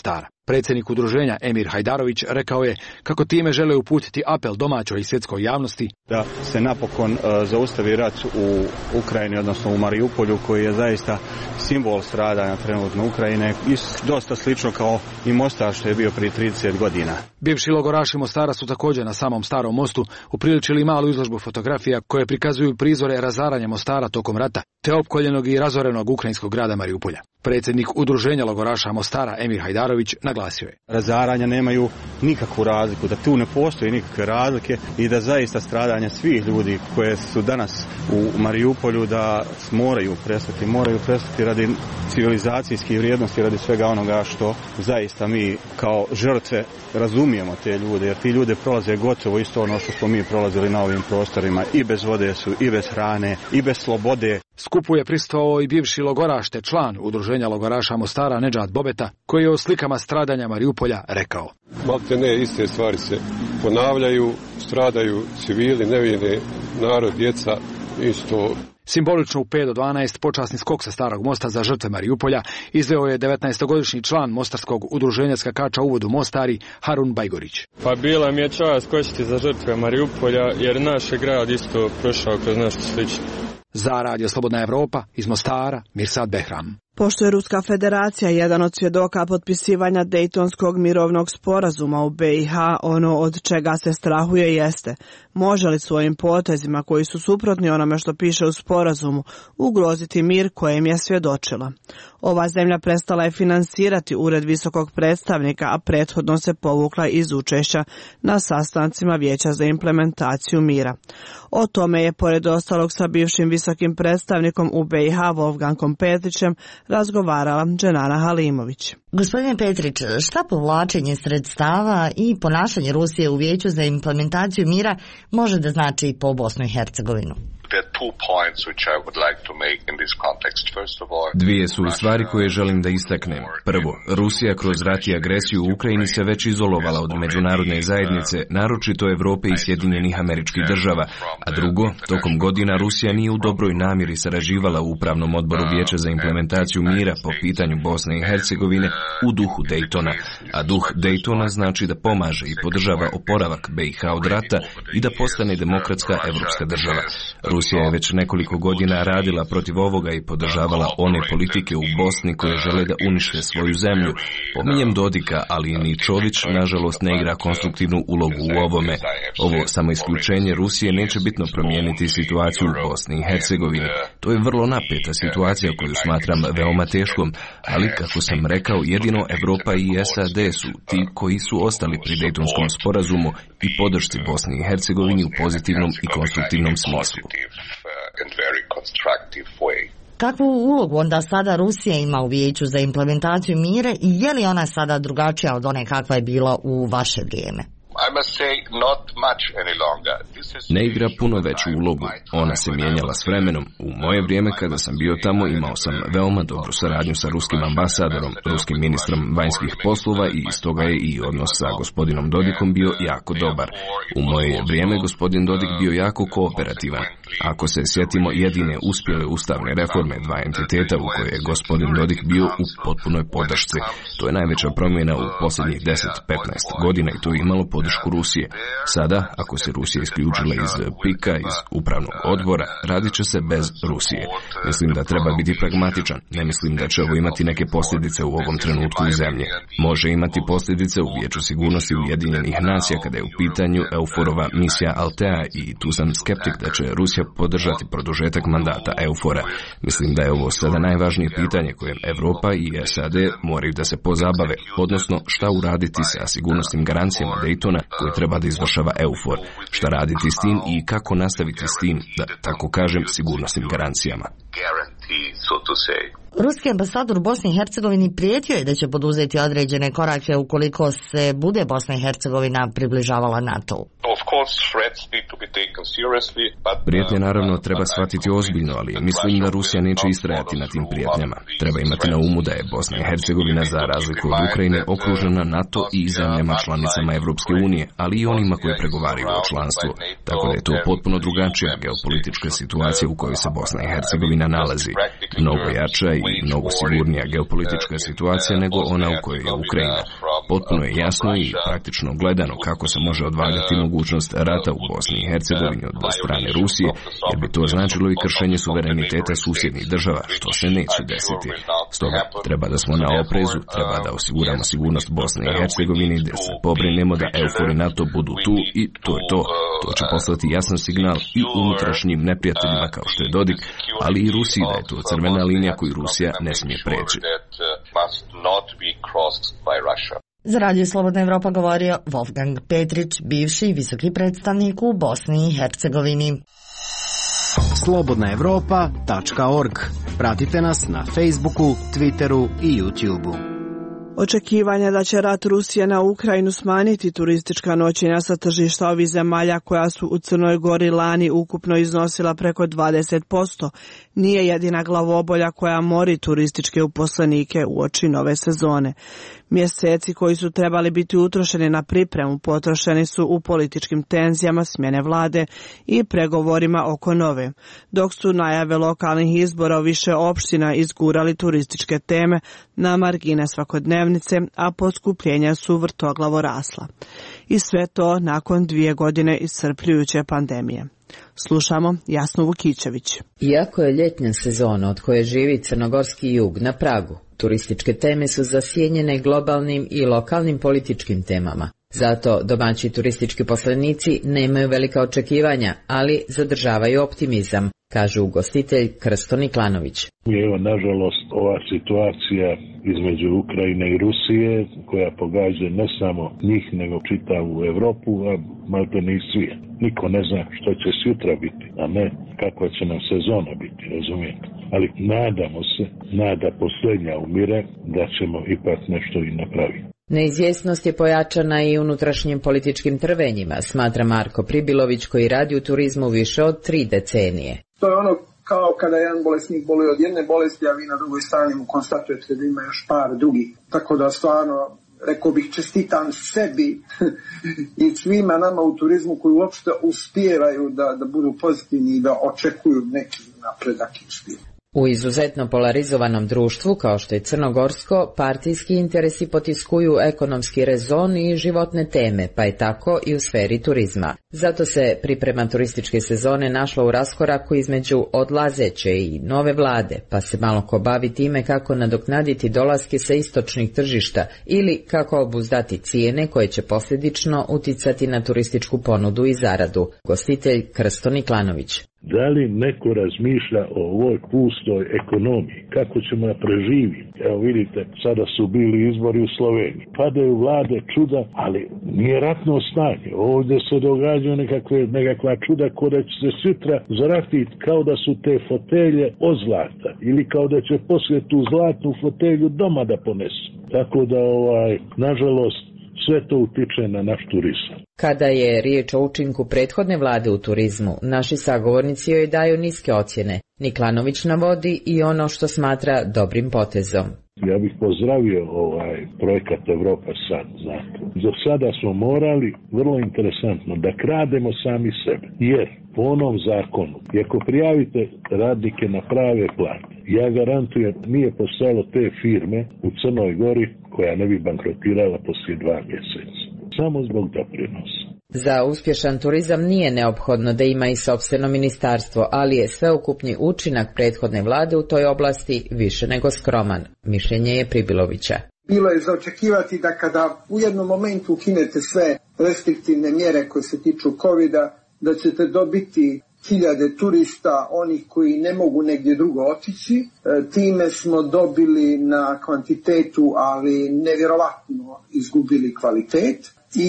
Predsjednik udruženja Emir Hajdarović rekao je kako time žele uputiti apel domaćoj i svjetskoj javnosti da se napokon uh, zaustavi rat u Ukrajini, odnosno u Mariupolju, koji je zaista simbol stradanja trenutno Ukrajine i dosta slično kao i Mostar što je bio prije trideset godina. Bivši logoraši Mostara su također na samom Starom mostu upriličili malu izložbu fotografija koje prikazuju prizore razaranja Mostara tokom rata, te opkoljenog i razorenog ukrajinskog grada Mariupolja. Predsjednik udruženja logoraša Mostara Emir Hajdarović naglasio je: razaranja nemaju nikakvu razliku, da tu ne postoji nikakve razlike i da zaista stradanja svih ljudi koje su danas u Mariupolju da moraju prestati, moraju prestati radi civilizacijskih vrijednosti, radi svega onoga što zaista mi kao žrtve razumijemo te ljude, jer ti ljude prolaze gotovo isto ono što smo mi prolazili na ovim prostorima, i bez vode su, i bez hrane, i bez slobode. Skupu je prisustvovao i bivši logoraš te član udruženja logoraša Mostara Nedžad Bobeta, koji je o slikama stradanja Mariupolja rekao: malte ne, iste stvari se ponavljaju, stradaju civili, nevini, narod, djeca, isto. Simbolično u pet do dvanaest počasni skok sa Starog mosta za žrtve Mariupolja izveo je devetnaestogodišnji član Mostarskog udruženja skakača u vodu Mostari Harun Bajgorić. Pa bila mi je čast skočiti za žrtve Mariupolja, jer naš je grad isto prošao kroz nešto slično. Za Radio Slobodna Evropa iz Mostara, Mirsad Behram. Pošto je Ruska federacija jedan od svjedoka potpisivanja Dejtonskog mirovnog sporazuma u B i H, ono od čega se strahuje jeste: može li svojim potezima koji su suprotni onome što piše u sporazumu ugroziti mir kojem je svjedočila. Ova zemlja prestala je finansirati ured visokog predstavnika, a prethodno se povukla iz učešća na sastancima Vijeća za implementaciju mira. O tome je, pored ostalog, sa bivšim visokim predstavnikom u B i H Wolfgangom Petrićem razgovarala Dženana Halimović. Gospodine Petrić, šta povlačenje sredstava i ponašanje Rusije u Vijeću za implementaciju mira može da znači po Bosnu i Hercegovinu? Dvije su stvari koje želim da istaknem. Prvo, Rusija kroz rat i agresiju u Ukrajini se već izolovala od međunarodne zajednice, naročito Evrope i Sjedinjenih Američkih Država. A drugo, tokom godina Rusija nije u dobroj namjeri sarađivala u Upravnom odboru Vijeća za implementaciju mira po pitanju Bosne i Hercegovine u duhu Dejtona. A duh Dejtona znači da pomaže i podržava oporavak B i H od rata i da postane demokratska evropska država. Rusija je već nekoliko godina radila protiv ovoga i podržavala one politike u Bosni koje žele da unište svoju zemlju. Pominjem Dodika, ali ni Čović nažalost ne igra konstruktivnu ulogu u ovome. Ovo samo isključenje Rusije neće bitno promijeniti situaciju u Bosni i Hercegovini. To je vrlo napeta situacija koju smatram veoma teškom, ali kako sam rekao, jedino Evropa i S A D su ti koji su ostali pri Dejtonskom sporazumu i podršci Bosni i Hercegovini u pozitivnom i konstruktivnom smislu. Kakvu ulogu onda sada Rusija ima u Vijeću za implementaciju mira i je li ona sada drugačija od one kakva je bila u vaše vrijeme? Ne igra puno veću ulogu. Ona se mijenjala s vremenom. U moje vrijeme kada sam bio tamo imao sam veoma dobru saradnju sa ruskim ambasadorom, ruskim ministrom vanjskih poslova i stoga je i odnos sa gospodinom Dodikom bio jako dobar. U moje vrijeme gospodin Dodik bio jako kooperativan. Ako se sjetimo jedine uspjele ustavne reforme dva entiteta u kojoj je gospodin Dodik bio u potpunoj podršci. To je najveća promjena u posljednjih deset do petnaest godina i to je imalo podršku Rusije. Sada, ako se Rusija isključila iz pika, iz upravnog odbora, radit će se bez Rusije. Mislim da treba biti pragmatičan. Ne mislim da će ovo imati neke posljedice u ovom trenutku u zemlji. Može imati posljedice u Vijeću sigurnosti Ujedinjenih nacija kada je u pitanju EUFOR-ova misija Altea i tu sam skeptik da će Rusija podržati produžetak mandata EUFOR-a. Mislim da je ovo sada najvažnije pitanje kojem Evropa i S A D moraju da se pozabave, odnosno šta uraditi sa sigurnosnim garancijama Dejtona koje treba da izvršava EUFOR, šta raditi s tim i kako nastaviti s tim, da tako kažem, sigurnosnim garancijama. Ruski ambasador u Bosni i Hercegovini prijetio je da će poduzeti određene korake ukoliko se bude Bosna i Hercegovina približavala NATO-u. Prijetnje naravno treba shvatiti ozbiljno, ali mislim da Rusija neće istrajati na tim prijetnjama. Treba imati na umu da je Bosna i Hercegovina za razliku od Ukrajine okružena NATO i zemljama članicama Evropske unije, ali i onima koji pregovaraju o članstvu. Tako da je to potpuno drugačija geopolitička situacija u kojoj se Bosna i Hercegovina nalazi. Mnogo jača i mnogo sigurnija geopolitička situacija nego ona u kojoj je Ukrajina. potpuno je jasno i praktično gledano kako se može odvagati mogućnost rata u Bosni i Hercegovini od strane Rusije, jer bi to značilo i kršenje suvereniteta susjednih država, što se neće desiti. Stoga treba da smo na oprezu, treba da osiguramo sigurnost Bosne i Hercegovini, da se pobrinemo da EUFOR i NATO budu tu i to je to. To će poslati jasan signal i unutrašnjim neprijateljima kao što je Dodik, ali i Rusiji da je to crvena linija koju Rusija ne smije preći. Za Radio Slobodna Evropa govorio Wolfgang Petrić, bivši visoki predstavnik u Bosni i Hercegovini. slobodna evropa tačka org. Pratite nas na Facebooku, Twitteru i YouTubeu. Očekivanja da će rat Rusije na Ukrajinu smanjiti turistička noćenja sa tržišta ovih zemalja koja su u Crnoj Gori lani ukupno iznosila preko dvadeset posto nije jedina glavobolja koja mori turističke uposlenike uoči nove sezone. Mjeseci koji su trebali biti utrošeni na pripremu potrošeni su u političkim tenzijama smjene vlade i pregovorima oko nove, dok su najave lokalnih izbora u više opština izgurali turističke teme na margine svakodnevnice, a poskupljenja su vrtoglavo rasla. I sve to nakon dvije godine iscrpljujuće pandemije. Slušamo Jasnu Vukićević. Iako je ljetna sezona od koje živi crnogorski jug na pragu, turističke teme su zasjenjene globalnim i lokalnim političkim temama. Zato domaći turistički poslenici nemaju velika očekivanja, ali zadržavaju optimizam, kaže ugostitelj Krsto Niklanović. Evo, nažalost, ova situacija između Ukrajine i Rusije, koja pogađa ne samo njih, nego čitavu Evropu, a maltene ni svijet. Niko ne zna što će sutra biti, a ne kakva će nam sezona biti, razumijete. Ali nadamo se, nada posljednja umire, da ćemo ipak nešto i napraviti. Neizvjesnost je pojačana i unutrašnjim političkim trvenjima, smatra Marko Pribilović koji radi u turizmu više od tri decenije. To je ono kao kada jedan bolesnik boluje od jedne bolesti, a vi na drugoj strani mu konstatujete da ima još par drugih. Tako da stvarno, rekao bih, čestitam sebi i svima nama u turizmu koji uopšte uspijevaju da, da budu pozitivni i da očekuju neki napredak i uspjeh. U izuzetno polarizovanom društvu, kao što je crnogorsko, partijski interesi potiskuju ekonomski rezon i životne teme, pa je tako i u sferi turizma. Zato se priprema turističke sezone našla u raskoraku između odlazeće i nove vlade, pa se malo ko bavi time kako nadoknaditi dolaske sa istočnih tržišta ili kako obuzdati cijene koje će posljedično uticati na turističku ponudu i zaradu. Gostitelj Krsto Niklanović. Da li neko razmišlja o ovoj pustoj ekonomiji? Kako ćemo da preživiti? Evo vidite, sada su bili izbori u Sloveniji. Padaju vlade čuda, ali nije ratno stanje. Ovdje se događaju nekakve, nekakva čuda koja će se sutra zaratiti kao da su te fotelje od zlata. Ili kao da će poslije tu zlatnu fotelju doma da ponesu. Tako da, ovaj, nažalost, sve to utiče na naš turizam. Kada je riječ o učinku prethodne vlade u turizmu, naši sagovornici joj daju niske ocjene. Niklanović navodi i ono što smatra dobrim potezom. Ja bih pozdravio ovaj projekat Evropa sad, znate. Do sada smo morali, vrlo interesantno, da krademo sami sebe. Jer po onom zakonu, i ako prijavite radnike na prave plate, ja garantujem, nije postojalo te firme u Crnoj Gori koja ne bi bankrotirala poslije dva mjeseca. Samo zbog doprinosa. Za uspješan turizam nije neophodno da ima i sopstveno ministarstvo, ali je sveukupni učinak prethodne vlade u toj oblasti više nego skroman. Mišljenje je Pribilovića. Bilo je za očekivati da kada u jednom momentu ukinete sve restriktivne mjere koje se tiču covida, da ćete dobiti hiljade turista, onih koji ne mogu negdje drugo otići. E, time smo dobili na kvantitetu, ali nevjerovatno izgubili kvalitet i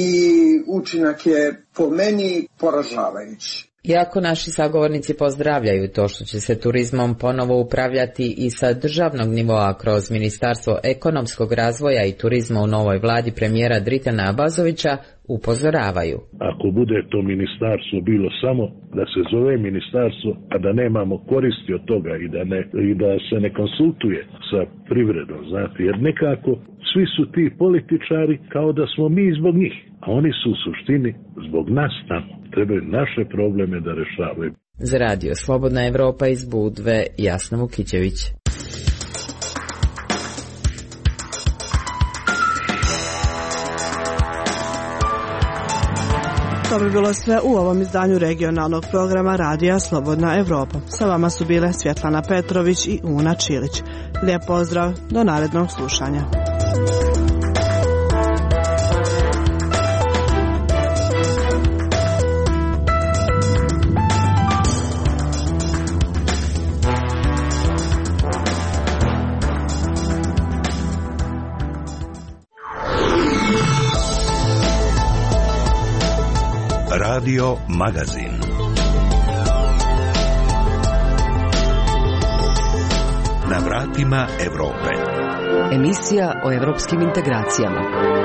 učinak je po meni poražavajući. Iako naši sagovornici pozdravljaju to što će se turizmom ponovo upravljati i sa državnog nivoa kroz Ministarstvo ekonomskog razvoja i turizma u novoj vladi premijera Dritana Abazovića, upozoravaju. Ako bude to ministarstvo bilo samo da se zove ministarstvo, a da nemamo koristi od toga i da, ne, i da se ne konsultuje sa privredom, znate, jer nekako svi su ti političari kao da smo mi zbog njih, a oni su u suštini zbog nas tamo. Trebaju naše probleme da rešavaju. Za radio Slobodna Evropa iz Budve, Jasna Vukićević. To bi bilo sve u ovom izdanju regionalnog programa Radija Slobodna Evropa. Sa vama su bile Svjetlana Petrović i Una Čilić. Lijep pozdrav, do narednog slušanja. Radio Magazin. Na vratima Evrope. Emisija o evropskim integracijama.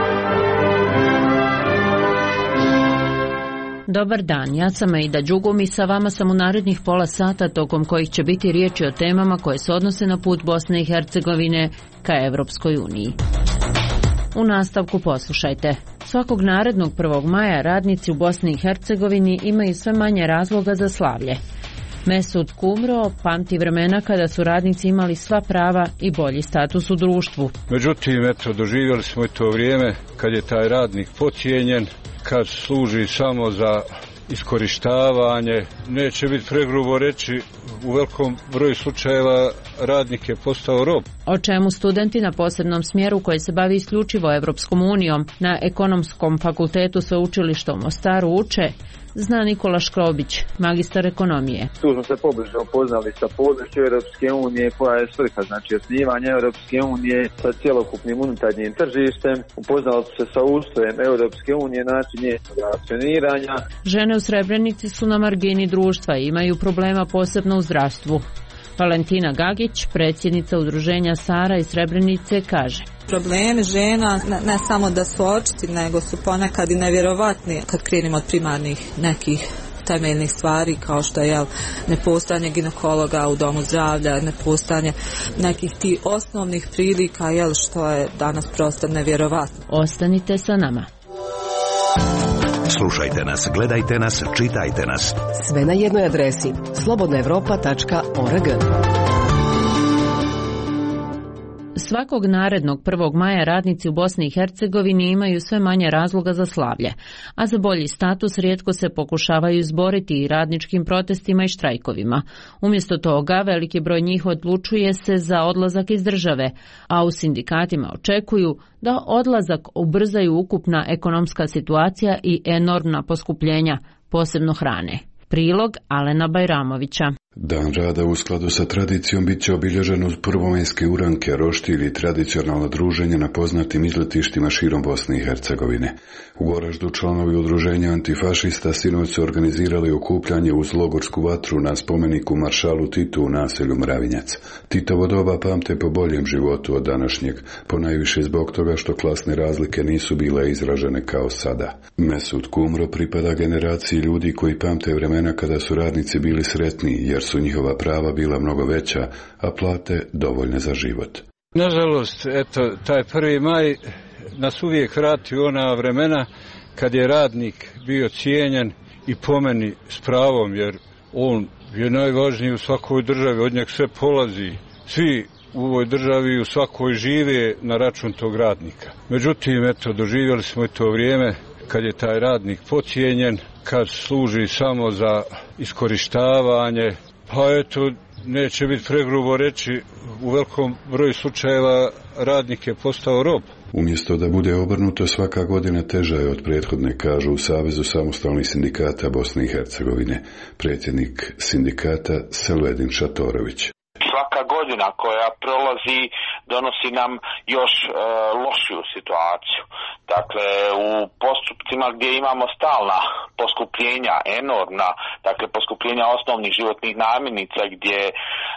Dobar dan, ja sam Aida Đugum i sa vama sam u narednih pola sata tokom kojih će biti riječi o temama koje se odnose na put Bosne i Hercegovine ka Evropskoj uniji. U nastavku poslušajte. Svakog narednog prvog maja radnici u Bosni i Hercegovini imaju sve manje razloga za slavlje. Mesut Kumro pamti vremena kada su radnici imali sva prava i bolji status u društvu. Međutim, eto, doživjeli smo i to vrijeme kad je taj radnik podcijenjen, kad služi samo za iskorištavanje, neće biti pregrubo reći, u velikom broju slučajeva radnik je postao rob. O čemu studenti na posebnom smjeru koji se bavi isključivo Evropskom unijom na Ekonomskom fakultetu Sveučilišta u Mostaru uče, zna Nikola Škrobić, magistar ekonomije. Tu smo se pobliže upoznali sa područjem Europske unije, koja je svrha, znači osnivanje Europske unije sa cjelokupnim unutarnjim tržištem. Upoznali se sa ustrojem Europske unije, način njenog akcioniranja. Žene u Srebrenici su na margini društva i imaju problema posebno u zdravstvu. Valentina Gagić, predsjednica udruženja Sara iz Srebrenice, kaže: Problemi žena ne, ne samo da su očiti, nego su ponekad i nevjerovatni kad krenemo od primarnih nekih temeljnih stvari, kao što je jel, nepostojanje ginekologa u domu zdravlja, nepostojanje nekih tih osnovnih prilika, jel, što je danas prosto nevjerovatno. Ostanite sa nama. Slušajte nas, gledajte nas, čitajte nas. Sve na jednoj adresi slobodna evropa tačka org. Svakog narednog prvog maja radnici u Bosni i Hercegovini imaju sve manje razloga za slavlje, a za bolji status rijetko se pokušavaju izboriti i radničkim protestima i štrajkovima. Umjesto toga, veliki broj njih odlučuje se za odlazak iz države, a u sindikatima očekuju da odlazak ubrzaju ukupna ekonomska situacija i enormna poskupljenja, posebno hrane. Prilog Alena Bajramovića. Dan rada u skladu sa tradicijom bit će obilježen uz prvomenske uranke, roštilj i tradicionalno druženje na poznatim izletištima širom Bosne i Hercegovine. U Goraždu članovi udruženja antifašista sinoć su organizirali okupljanje uz logorsku vatru na spomeniku maršalu Titu u naselju Mravinjac. Titovo doba pamte po boljem životu od današnjeg, ponajviše zbog toga što klasne razlike nisu bile izražene kao sada. Mesut Kumro pripada generaciji ljudi koji pamte vremena kada su radnici bili sretni, jer su njihova prava bila mnogo veća, a plate dovoljne za život. Nažalost, eto, taj prvi maj nas uvijek vrati u ona vremena kad je radnik bio cijenjen i po meni s pravom, jer on je najvažniji u svakoj državi, od njeg sve polazi. Svi u ovoj državi u svakoj žive na račun tog radnika. Međutim, eto, doživjeli smo i to vrijeme kad je taj radnik podcijenjen, kad služi samo za iskorištavanje, pa eto, neće biti pregrubo reći, u velikom broju slučajeva radnik je postao rob. Umjesto da bude obrnuto, svaka godina teža je od prethodne, kažu u Savezu samostalnih sindikata Bosne i Hercegovine, predsjednik sindikata Selvedin Šatorović. Svaka godina koja prolazi donosi nam još e, lošiju situaciju. Dakle, u postupcima gdje imamo stalna poskupljenja, enormna, dakle poskupljenja osnovnih životnih namirnica, gdje e,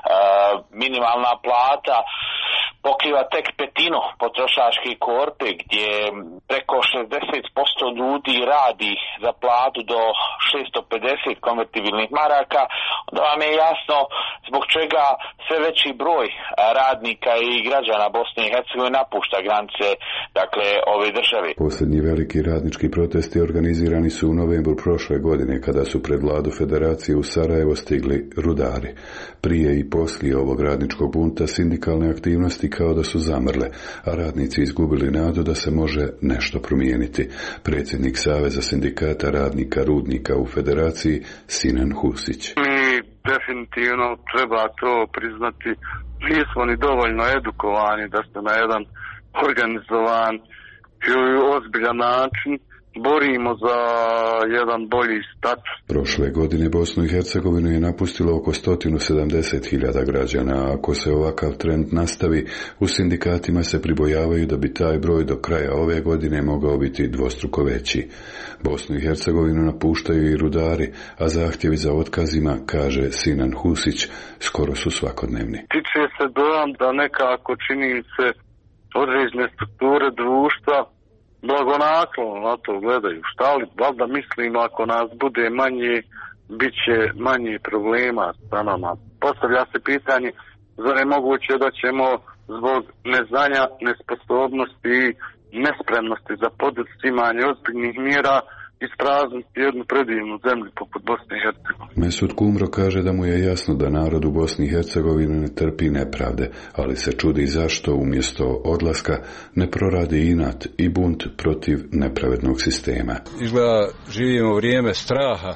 minimalna plata pokriva tek petinu potrošačke korpe, gdje preko šezdeset posto ljudi radi za platu do šesto pedeset konvertibilnih maraka, onda vam je jasno zbog čega sve veći broj radnika i građana Bosne i Hercegovine napušta granice, dakle, ove države. državi. Posljednji veliki radnički protesti organizirani su u novembru prošle godine kada su pred vladu federacije u Sarajevo stigli rudari. Prije i poslije ovog radničkog bunta sindikalne aktivnosti kao da su zamrle, a radnici izgubili nadu da se može nešto promijeniti. Predsjednik Saveza sindikata radnika rudnika u federaciji Sinan Husić. Mi definitivno treba to priznati, nismo ni dovoljno edukovani da se na jedan organizovan i ozbiljan način borimo za jedan bolji status. Prošle godine Bosnu i Hercegovinu je napustilo oko sto sedamdeset hiljada građana, a ako se ovakav trend nastavi, u sindikatima se pribojavaju da bi taj broj do kraja ove godine mogao biti dvostruko veći. Bosnu i Hercegovinu napuštaju i rudari, a zahtjevi za otkazima, kaže Sinan Husić, skoro su svakodnevni. Tiče se dojam da nekako čini se određene strukture društva blagonaklono na to gledaju. Šta li, valjda mislimo ako nas bude manje, bit će manje problema sa nama. Postavlja se pitanje, zar je moguće da ćemo zbog neznanja, nesposobnosti i nespremnosti za poduzimanje ozbiljnih mjera isprazniti jednu predivnu zemlju poput Bosne i Hercegovine. Mesut Kumro kaže da mu je jasno da narod u Bosni i Hercegovini ne trpi nepravde, ali se čudi zašto umjesto odlaska ne proradi inat i bunt protiv nepravednog sistema. Izgleda živimo vrijeme straha,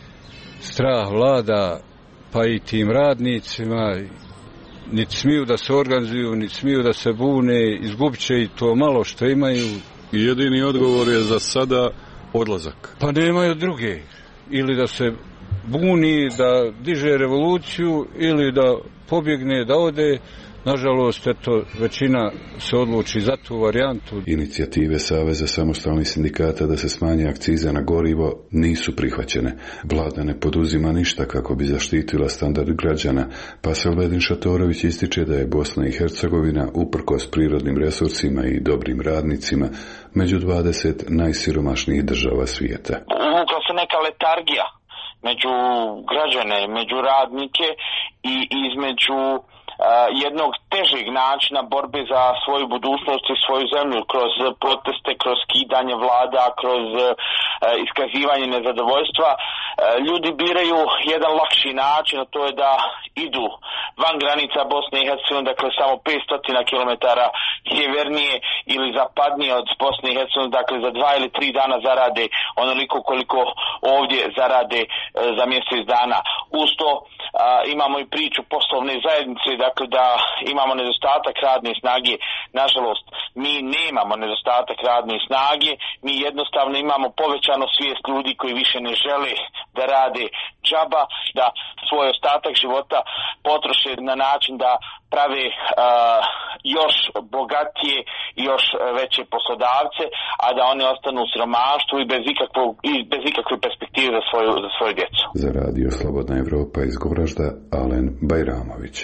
strah vlada pa i tim radnicima, niti smiju da se organizuju, niti smiju da se bune, izgubit će i to malo što imaju. I jedini odgovor je za sada odlazak. Pa nemaju druge. Ili da se buni, da diže revoluciju, ili da pobjegne, da ode. Nažalost, eto, većina se odluči za tu varijantu. Inicijative Saveza samostalnih sindikata da se smanje akciza na gorivo nisu prihvaćene. Vlada ne poduzima ništa kako bi zaštitila standard građana, pa Selvedin Šatorović ističe da je Bosna i Hercegovina, uprkos prirodnim resursima i dobrim radnicima, među dvadeset najsiromašnijih država svijeta. Uvukla se neka letargija među građane, među radnike i između jednog težeg načina borbe za svoju budućnost i svoju zemlju kroz proteste, kroz skidanje vlada, kroz iskazivanje nezadovoljstva. Ljudi biraju jedan lakši način, a to je da idu van granica Bosne i Hercegovine, dakle samo petsto kilometara sjevernije ili zapadnije od Bosne i Hercegovine, dakle za dva ili tri dana zarade onoliko koliko ovdje zarade za mjesec dana. Uz to a, imamo i priču poslovne zajednice, dakle da imamo nedostatak radne snage. Nažalost, mi nemamo nedostatak radne snage, mi jednostavno imamo povećanu svijest ljudi koji više ne žele da rade džaba, da svoj ostatak života potroše na način da prave uh, još bogatije i još veće poslodavce, a da oni ostanu u siromaštvu i bez, ikakvog, i bez ikakve perspektive za svoju, za svoju djecu. Za radio Slobodna Evropa iz Goražda, Alen Bajramović.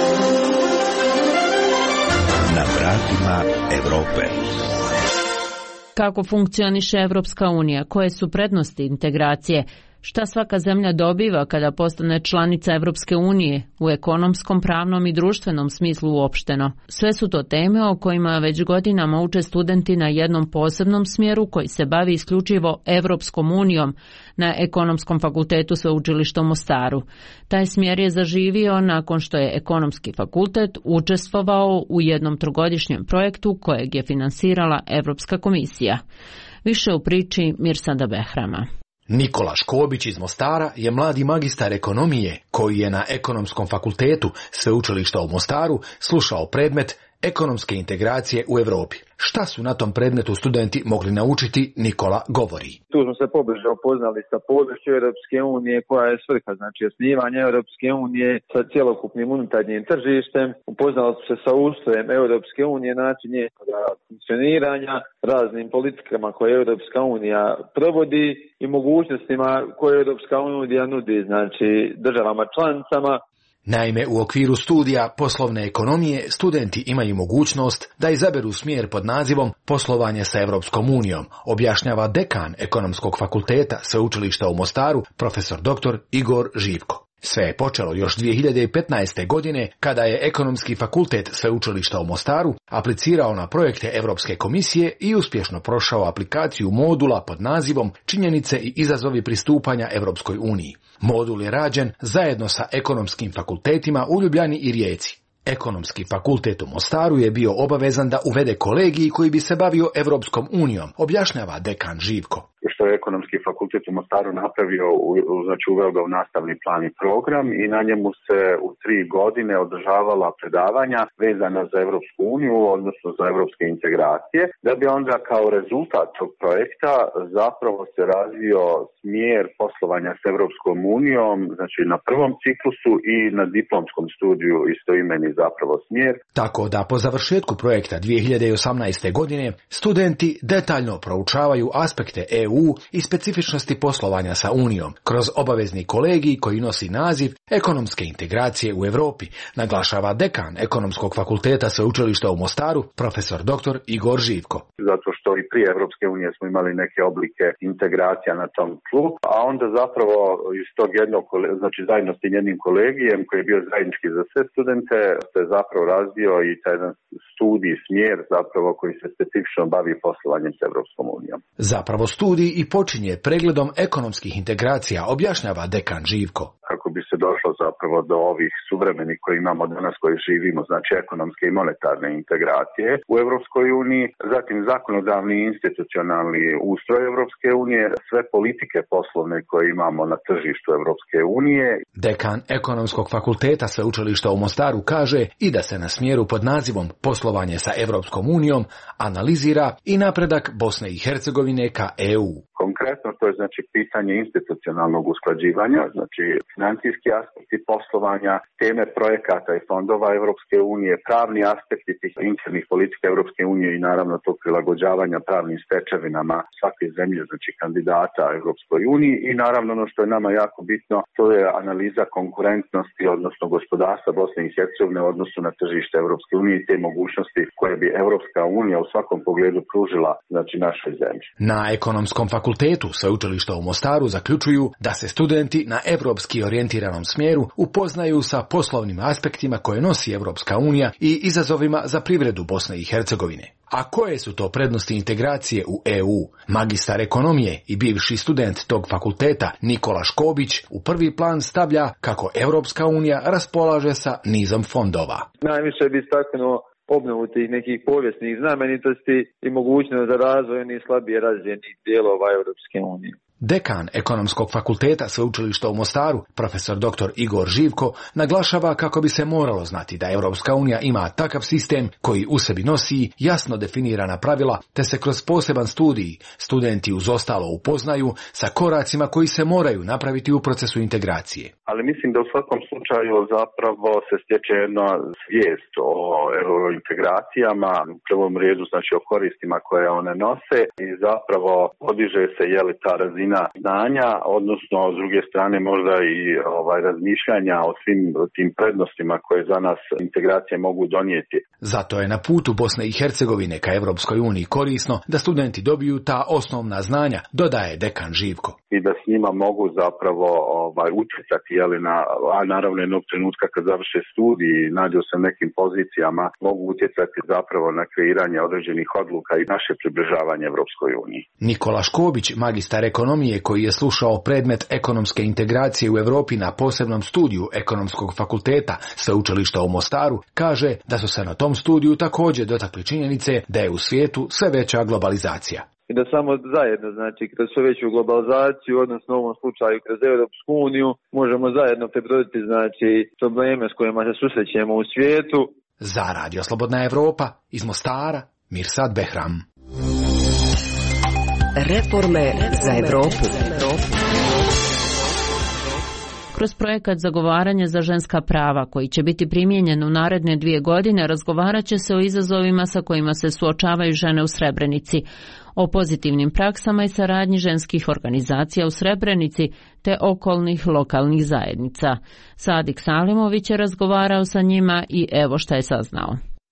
Na vratima Evrope. Kako funkcioniše Evropska unija? Koje su prednosti integracije? Šta svaka zemlja dobiva kada postane članica Evropske unije u ekonomskom, pravnom i društvenom smislu uopšteno? Sve su to teme o kojima već godinama uče studenti na jednom posebnom smjeru koji se bavi isključivo Evropskom unijom na Ekonomskom fakultetu Sveučilišta u Mostaru. Taj smjer je zaživio nakon što je Ekonomski fakultet učestvovao u jednom trogodišnjem projektu kojeg je finansirala Evropska komisija. Više u priči Mirsada Behrama. Nikola Škobić iz Mostara je mladi magistar ekonomije koji je na Ekonomskom fakultetu Sveučilišta u Mostaru slušao predmet ekonomske integracije u Europi. Šta su na tom predmetu studenti mogli naučiti, Nikola govori. Tu smo se pobliže upoznali sa područjem Europske unije koja je svrha, znači osnivanje Europske unije sa cjelokupnim unutarnjim tržištem. Upoznali smo se sa ustrojem Europske unije, način njenog funkcioniranja, raznim politikama koje Europska unija provodi i mogućnostima koje Europska unija nudi, znači državama članicama. Naime, u okviru studija poslovne ekonomije studenti imaju mogućnost da izaberu smjer pod nazivom Poslovanje sa Europskom unijom, objašnjava dekan Ekonomskog fakulteta Sveučilišta u Mostaru, profesor doktor Igor Živko. Sve je počelo još dvije hiljade petnaeste. godine kada je Ekonomski fakultet Sveučilišta u Mostaru aplicirao na projekte Europske komisije i uspješno prošao aplikaciju modula pod nazivom Činjenice i izazovi pristupanja Europskoj uniji. Modul je rađen zajedno sa ekonomskim fakultetima u Ljubljani i Rijeci. Ekonomski fakultet u Mostaru je bio obavezan da uvede kolegij koji bi se bavio Europskom unijom, objašnjava dekan Živko. Što je Ekonomski fakultet u Mostaru napravio, znači uveo ga u nastavni plan i program i na njemu se u tri godine održavala predavanja vezana za Europsku uniju, odnosno za europske integracije, da bi onda kao rezultat tog projekta zapravo se razvio smjer poslovanja s Europskom unijom, znači na prvom ciklusu i na diplomskom studiju istoimeni zapravo smjer. Tako da po završetku projekta dvije hiljade osamnaeste. godine studenti detaljno proučavaju aspekte E U i specifičnosti poslovanja sa Unijom kroz obavezni kolegij koji nosi naziv Ekonomske integracije u Europi, naglašava dekan Ekonomskog fakulteta Sveučilišta u Mostaru, profesor doktor Igor Živko. Zato što i prije Europske unije smo imali neke oblike integracija na tom tlu, a onda zapravo iz tog jednog, znači zajedno s jednim kolegijem koji je bio zajednički za sve studente, se zapravo razvio i taj jedan studij, smjer zapravo koji se specifično bavi poslovanjem s Europskom unijom. Zapravo studij i počinje pregledom ekonomskih integracija, objašnjava dekan Živko. Kako bi se došlo zapravo do ovih suvremenih koji imamo danas, koji živimo, znači ekonomske i monetarne integracije u Europskoj uniji, zatim zakonodavni i institucionalni ustroj Europske unije, sve politike poslovne koje imamo na tržištu Europske unije. Dekan Ekonomskog fakulteta Sveučilišta u Mostaru kaže i da se na smjeru pod nazivom Poslovanje sa Europskom unijom analizira i napredak Bosne i Hercegovine ka E U. Konkretno to je znači pitanje institucionalnog usklađivanja, znači financijski aspekti poslovanja, teme projekata i fondova Europske unije, pravni aspekti tih internih politika Europske unije i naravno tog prilagođavanja pravnim stečevinama svake zemlje, znači kandidata Europskoj uniji i naravno ono što je nama jako bitno, to je analiza konkurentnosti, odnosno gospodarstva Bosne i Hercegovine u odnosu na tržište Europske unije i te mogućnosti koje bi Europska unija u svakom pogledu pružila znači našoj zemlji. Na Ekonomskom fakultetu Sveučilišta u Mostaru zaključuju da se studenti na evropski orijentiranom smjeru upoznaju sa poslovnim aspektima koje nosi Europska unija i izazovima za privredu Bosne i Hercegovine. A koje su to prednosti integracije u E U? Magistar ekonomije i bivši student tog fakulteta Nikola Škobić u prvi plan stavlja kako Europska unija raspolaže sa nizom fondova. Najviše bi istaknuo obnovu tih nekih povijesnih znamenitosti i mogućnost za razvoj onih slabije razvijenih dijelova Europske unije. Dekan Ekonomskog fakulteta Sveučilišta u Mostaru, profesor doktor Igor Živko, naglašava kako bi se moralo znati da Europska unija ima takav sistem koji u sebi nosi jasno definirana pravila, te se kroz poseban studij studenti uz ostalo upoznaju sa koracima koji se moraju napraviti u procesu integracije. Ali mislim da u svakom slučaju zapravo se stječe jedna svijest o eurointegracijama, u prvom redu znači o koristima koje one nose i zapravo podiže se je li ta razina znanja, odnosno s druge strane možda i ovaj razmišljanja o svim tim prednostima koje za nas integracije mogu donijeti. Zato je na putu Bosne i Hercegovine ka Europskoj uniji korisno da studenti dobiju ta osnovna znanja, dodaje dekan Živko. I da s njima mogu zapravo ovaj, utjecati, jeli, na, a naravno jednog trenutka kad završe studij i nađu se nekim pozicijama, mogu utjecati zapravo na kreiranje određenih odluka i naše približavanje Europskoj uniji. Nikola Škobić, magistar ekonomije koji je slušao predmet ekonomske integracije u Europi na posebnom studiju Ekonomskog fakulteta Sveučilišta u Mostaru, kaže da su se na tom studiju također dotakli činjenice da je u svijetu sve veća globalizacija. I da samo zajedno, znači kroz sve veću globalizaciju, odnosno u ovom slučaju kroz Europsku uniju, možemo zajedno prebroditi znači probleme s kojima se susrećemo u svijetu. Za Radio Slobodna Evropa iz Mostara, Mirsad Behram. Reforme za Evropu. Kroz projekat zagovaranja za ženska prava, koji će biti primijenjen u naredne dvije godine, razgovarat će se o izazovima sa kojima se suočavaju žene u Srebrenici, o pozitivnim praksama i saradnji ženskih organizacija u Srebrenici te okolnih lokalnih zajednica. Sadik Salimović je razgovarao sa njima i evo šta je saznao.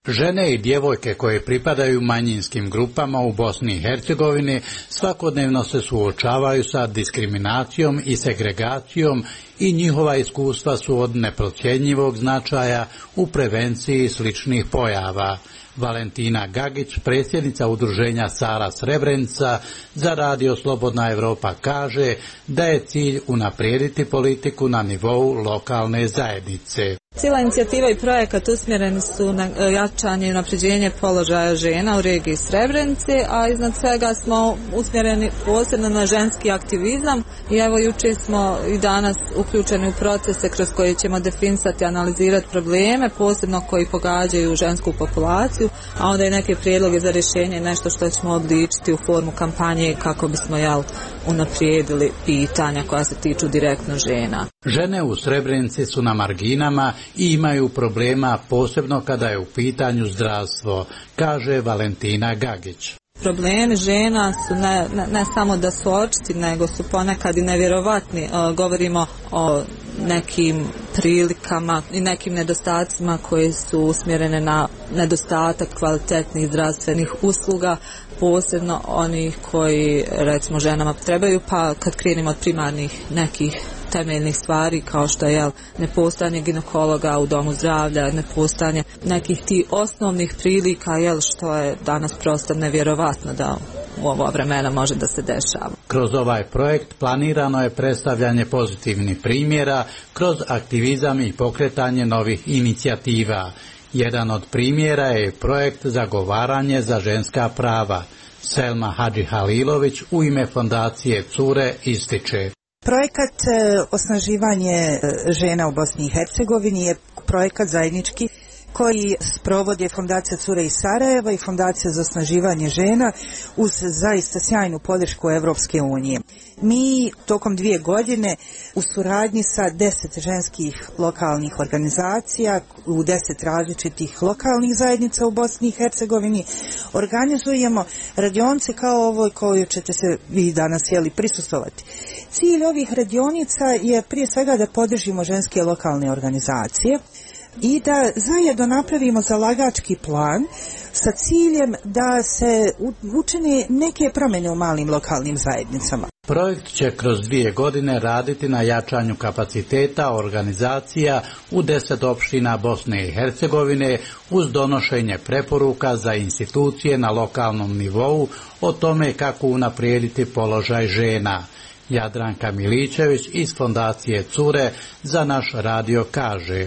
Žene i djevojke koje pripadaju manjinskim grupama u Bosni i Hercegovini svakodnevno se suočavaju sa diskriminacijom i segregacijom i njihova iskustva su od neprocjenjivog značaja u prevenciji sličnih pojava. Valentina Gagić, predsjednica udruženja Sara Srebrenica za Radio Slobodna Evropa, kaže da je cilj unaprijediti politiku na nivou lokalne zajednice. Cijela inicijativa i projekat usmjereni su na jačanje i unapređenje položaja žena u regiji Srebrenice, a iznad svega smo usmjereni posebno na ženski aktivizam i evo jučer smo i danas uključeni u procese kroz koje ćemo definisati i analizirati probleme, posebno koji pogađaju žensku populaciju, a onda i neke prijedloge za rješenje, nešto što ćemo obličiti u formu kampanje kako bismo jel, unaprijedili pitanja koja se tiču direktno žena. Žene u Srebrenici su na marginama i imaju problema posebno kada je u pitanju zdravstvo, kaže Valentina Gagić. Problemi žena su ne, ne, ne samo da su očiti, nego su ponekad i nevjerovatni. E, govorimo o nekim prilikama i nekim nedostacima koji su usmjerene na nedostatak kvalitetnih zdravstvenih usluga, posebno onih koji recimo ženama trebaju, pa kad krenemo od primarnih nekih temeljnih stvari kao što je jel, nepostojanje ginekologa u domu zdravlja, nepostojanje nekih tih osnovnih prilika, jel, što je danas prosto nevjerovatno da u ovo vremena može da se dešava. Kroz ovaj projekt planirano je predstavljanje pozitivnih primjera kroz aktivizam i pokretanje novih inicijativa. Jedan od primjera je projekt Zagovaranje za ženska prava. Selma Hadži Halilović u ime fondacije Cure ističe. Projekat osnaživanje žena u Bosni i Hercegovini je projekat zajednički koji sprovode Fondacija Cure iz Sarajeva i Fondacija za osnaživanje žena uz zaista sjajnu podršku Evropske unije. Mi tokom dvije godine u suradnji sa deset ženskih lokalnih organizacija u deset različitih lokalnih zajednica u Bosni i Hercegovini organizujemo radionice kao ovoj koju ćete se vi danas jeli prisustvovati. Cilj ovih radionica je prije svega da podržimo ženske lokalne organizacije i da zajedno napravimo zalagački plan sa ciljem da se učine neke promjene u malim lokalnim zajednicama. Projekt će kroz dvije godine raditi na jačanju kapaciteta organizacija u deset opština Bosne i Hercegovine uz donošenje preporuka za institucije na lokalnom nivou o tome kako unaprijediti položaj žena. Jadranka Miličević iz Fondacije Cure za naš radio kaže: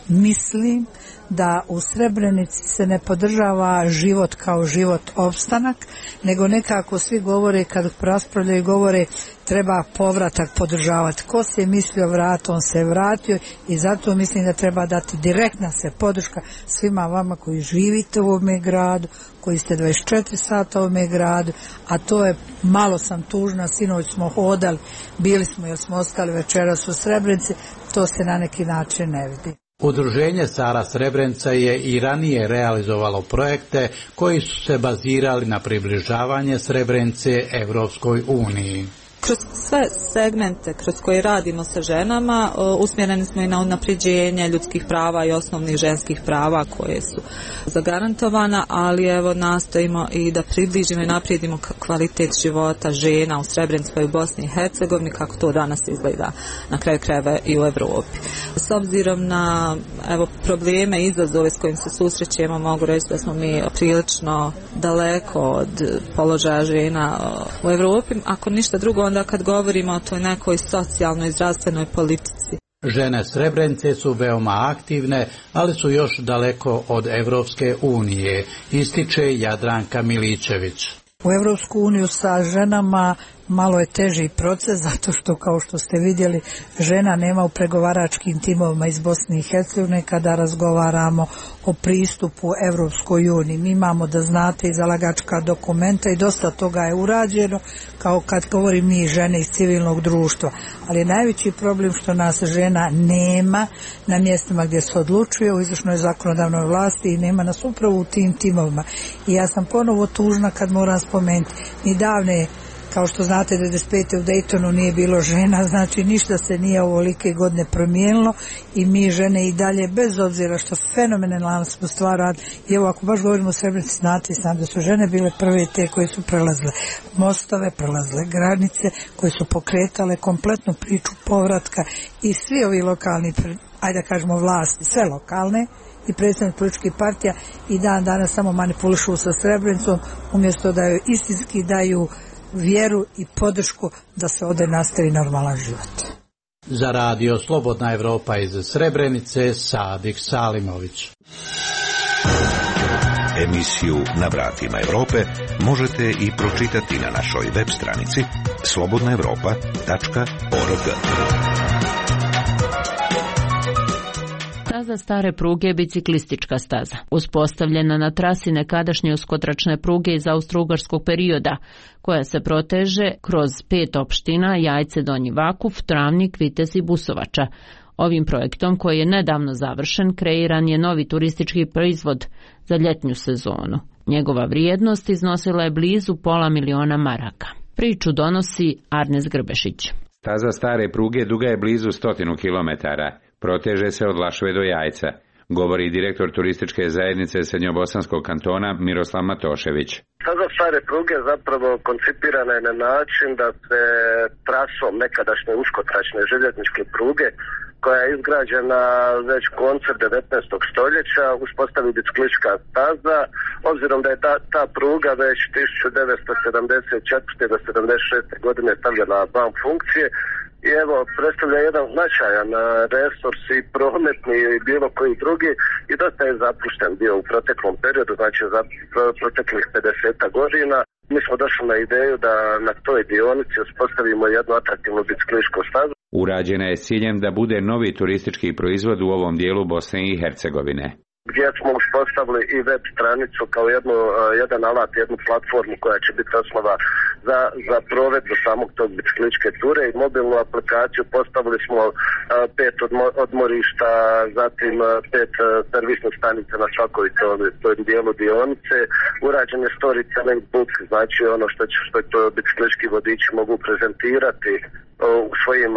Mislim da u Srebrenici se ne podržava život kao život opstanak, nego nekako svi govore, kad raspravljaju govore, treba povratak podržavati. Ko se mislio vratiti, on se vratio i zato mislim da treba dati direktna se podrška svima vama koji živite u ovome gradu, koji ste dvadeset četiri sata u ovome gradu, a to je, malo sam tužna, sinoć smo hodali, bili smo jer smo ostali večeras u Srebrenici, to se na neki način ne vidi. Udruženje Sara Srebrenica je i ranije realizovalo projekte koji su se bazirali na približavanje Srebrenice Evropskoj uniji. Kroz sve segmente kroz koje radimo sa ženama usmjereni smo i na unapređenje ljudskih prava i osnovnih ženskih prava koje su zagarantovana, ali evo nastojimo i da približimo i naprijedimo kvalitet života žena u Srebrenici i u Bosni i Hercegovini kako to danas izgleda na kraju krajeva i u Europi. S obzirom na evo probleme i izazove s kojim se susrećemo, mogu reći da smo mi prilično daleko od položaja žena u Europi, ako ništa drugo onda kad govorimo o toj nekoj socijalnoj i zdravstvenoj politici. Žene Srebrenice su veoma aktivne, ali su još daleko od Evropske unije, ističe Jadranka Miličević. U Evropsku uniju sa ženama malo je teži proces, zato što, kao što ste vidjeli, žena nema u pregovaračkim timovima iz Bosne i Hercegovine kada razgovaramo o pristupu Evropskoj uniji. Mi imamo, da znate, i zalagačka dokumenta i dosta toga je urađeno, kao kad govorim mi žene iz civilnog društva. Ali je najveći problem što nas žena nema na mjestima gdje se odlučuje u izvršnoj zakonodavnoj vlasti i nema nas upravo u tim timovima. I ja sam ponovo tužna kad moram spomenuti ni davne Kao što znate, devedeset pete u Daytonu nije bilo žena, znači ništa se nije ovolike godine promijenilo i mi žene i dalje, bez obzira što fenomenalno smo stvar radili. I evo, ako baš govorimo o Srebrenici, znate sam da su žene bile prve te koje su prelazile mostove, prelazile granice, koje su pokretale kompletnu priču povratka i svi ovi lokalni, ajde da kažemo vlasti, sve lokalne i predstavnik političkih partija i dan danas samo manipulišu sa Srebrenicom umjesto da joj istinski daju vjeru i podršku da se ovdje nastavi normalan život. Za radio Slobodna Evropa iz Srebrenice, Sadik Salimović. Emisiju Na vratima Evrope možete i pročitati na našoj web stranici slobodna evropa tačka org. Staza stare pruge je biciklistička staza, uspostavljena na trasi nekadašnje uskotračne pruge iz austrougarskog perioda, koja se proteže kroz pet opština Jajce, Donji Vakuf, Travnik, Vitez i Busovača. Ovim projektom, koji je nedavno završen, kreiran je novi turistički proizvod za ljetnju sezonu. Njegova vrijednost iznosila je blizu pola miliona maraka. Priču donosi Arnes Grbešić. Staza stare pruge duga je blizu stotinu kilometara. Proteže se od Lašve do Jajca, govori direktor turističke zajednice Srednjobosanskog kantona Miroslav Matošević. Staza stare pruge zapravo koncipirana je na način da se trasom nekadašnje uskotračne željezničke pruge, koja je izgrađena već koncem devetnaestog stoljeća, uspostavi biciklistička staza, obzirom da je ta, ta pruga već tisuću devetsto sedamdeset četvrte do sedamdeset šeste godine stavljena van funkcije. I evo, predstavlja jedan značajan resurs i prometni i bilo koji drugi i dosta je zapušten bio u proteklom periodu, znači za proteklih pedeset godina. Mi smo došli na ideju da na toj dionici uspostavimo jednu atraktivnu biciklističku stazu. Urađena je s ciljem da bude novi turistički proizvod u ovom dijelu Bosne i Hercegovine, gdje smo uspostavili i web stranicu kao jednu, jedan alat, jednu platformu koja će biti osnova za, za provedbu samog tog biciklističke ture i mobilnu aplikaciju. Postavili smo pet odmorišta, zatim pet servisnih stanica na svakoj toj dijelu dionice. Urađen je storytelling book, znači ono što će što to biciklistički vodiči mogu prezentirati u svojim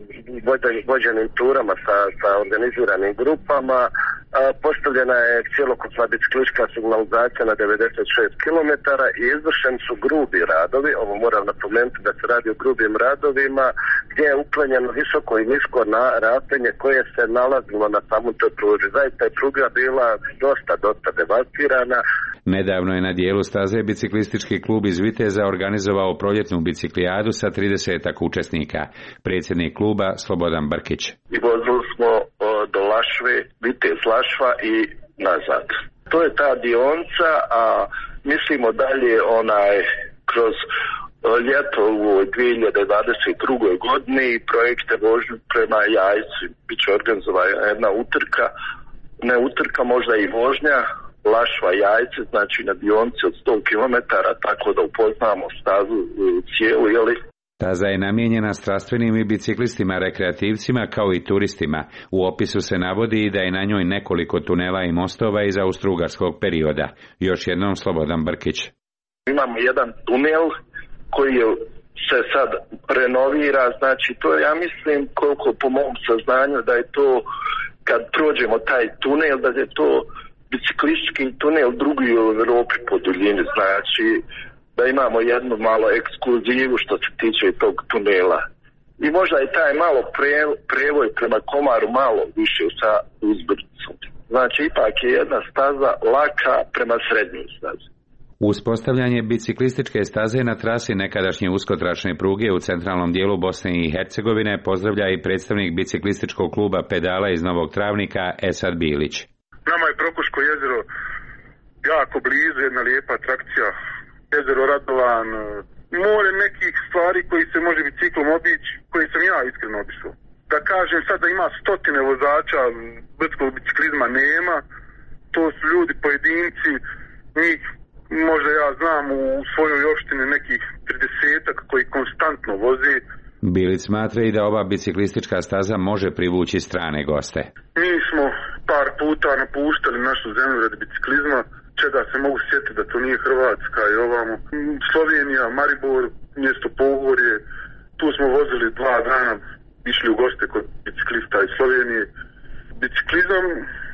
vođenim turama sa, sa organiziranim grupama. Postavljena je cjelokupna biciklistička signalizacija na devedeset šest kilometara i izvršeni su grubi radovi. Ovo moram napomenuti da se radi o grubim radovima gdje je uklanjeno visoko i nisko na rastenje koje se nalazilo na samom toj pruzi. Zaista je pruga bila dosta, dosta devastirana. Nedavno je na dijelu staze biciklistički klub iz Viteza organizovao proljetnu biciklijadu sa tridesetak učesnika. Predsjednik kluba Slobodan Brkić. I vozili smo do Lašve, Vitez Lašva i nazad. To je ta dionica, a mislimo dalje onaj kroz ljeto u dvije hiljade dvadeset druge godine i projekte vožnju prema Jajci. Biće organizovana jedna utrka, ne utrka, možda i vožnja Lašva Jajce, znači na dionici od sto kilometara, tako da upoznamo stazu cijelu, jeli? Staza je namijenjena strastvenim i biciklistima, rekreativcima kao i turistima. U opisu se navodi da je na njoj nekoliko tunela i mostova iz austrougarskog perioda. Još jednom Slobodan Brkić. Imamo jedan tunel koji je, se sad renovira, znači to ja mislim koliko po mom saznanju da je to, kad prođemo taj tunel, da je to biciklistički tunel drugi u Europi po duljini, znači da imamo jednu malo ekskluzivu što se tiče tog tunela. I možda je taj malo pre, prevoj prema Komaru malo više sa uzbricom. Znači ipak je jedna staza laka prema srednjoj stazi. Uspostavljanje biciklističke staze na trasi nekadašnje uskotračne pruge u centralnom dijelu Bosne i Hercegovine pozdravlja i predstavnik biciklističkog kluba Pedala iz Novog Travnika Esad Bilić. Nama je Prokuško jezero jako blizu, jedna lijepa atrakcija. Jezero Radovan, more nekih stvari koji se može biciklom obići, koji sam ja iskreno obišao. Da kažem sad da ima stotine vozača, brdskog biciklizma nema, to su ljudi pojedinci, njih možda ja znam u svojoj opštini nekih tridesetak koji konstantno voze. Bilić smatra i da ova biciklistička staza može privući strane goste. Mi smo par puta napuštali našu zemlju radi biciklizma, čega se mogu sjetiti da to nije Hrvatska i ovamo. Slovenija, Maribor, mjesto Pohorje, tu smo vozili dva dana, išli u goste kod biciklista iz Slovenije. Biciklizam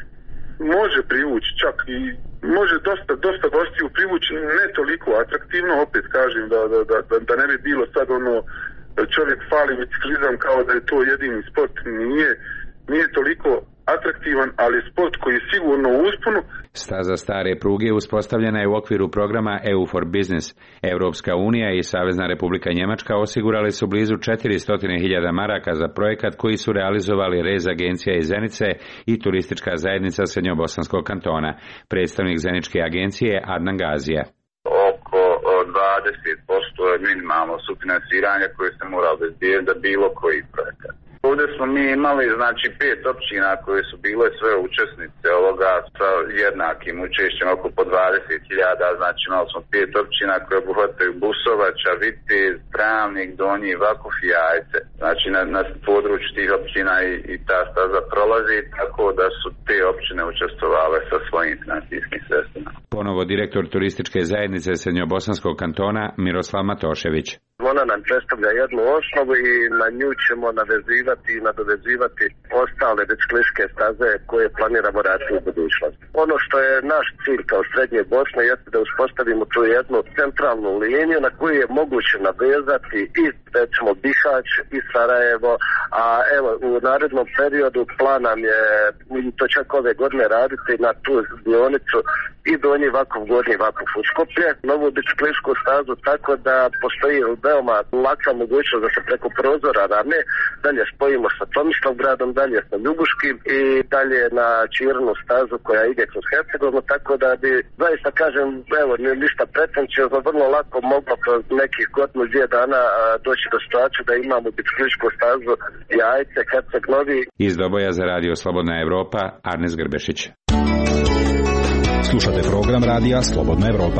može privući čak i može dosta, dosta gostiju privući, ne toliko atraktivno, opet kažem da, da, da, da ne bi bilo sad ono čovjek fali biciklizam kao da je to jedini sport, nije, nije toliko atraktivan, ali sport koji je sigurno u usponu. Staza stare pruge uspostavljena je u okviru programa E U for Business. Europska unija i Savezna Republika Njemačka osigurali su blizu četiristo hiljada maraka za projekat koji su realizovali Rez agencija iz Zenice i turistička zajednica Srednjobosanskog kantona. Predstavnik Zeničke agencije Adnan Gazija. Oko dvadeset posto je minimalno sufinansiranje koje se mora obezbijediti da bilo koji projekat. Ovdje smo mi imali znači pet općina koje su bile sve učesnice ovoga sa jednakim učešćem oko po dvadeset hiljada, znači imali smo pet općina koje obuhvataju Busovača, Vitez, Travnik, Donji, Vakuf i Jajce. Znači na, na području tih općina i, i ta staza prolazi, tako da su te općine učestvovale sa svojim financijskim sredstvima. Ponovo direktor turističke zajednice Srednjobosanskog kantona Miroslav Matošević. Ona nam predstavlja jednu osnovu i na nju ćemo navezivati i nadovezivati ostale biciklističke staze koje planiramo raditi u budućnosti. Ono što je naš cilj kao Srednje Bosne jeste da uspostavimo tu jednu centralnu liniju na koju je moguće navezati i recimo Bihać i Sarajevo, a evo u narednom periodu plan nam je to čak ove godine raditi na tu dionicu i Donji Vakuf, Gornji Vakuf Uskoplje, novu biciklističku stazu, tako da postoji veoma laka mogućnost da se preko prozora Rame dalje spojimo sa Tomislavgradom, dalje sa Ljubuškim i dalje na Čirnu stazu koja ide kroz Hercegovinu, tako da bi zaista kažem, evo ništa pretencijozno, vrlo lako moglo kroz nekih godinu dvije dana doći do situacije da imamo biciklističku stazu Jajce, Herceg Novi. Iz Doboja za radio Slobodna Evropa, Arnes Grbešić. Slušate program radija Slobodna Evropa.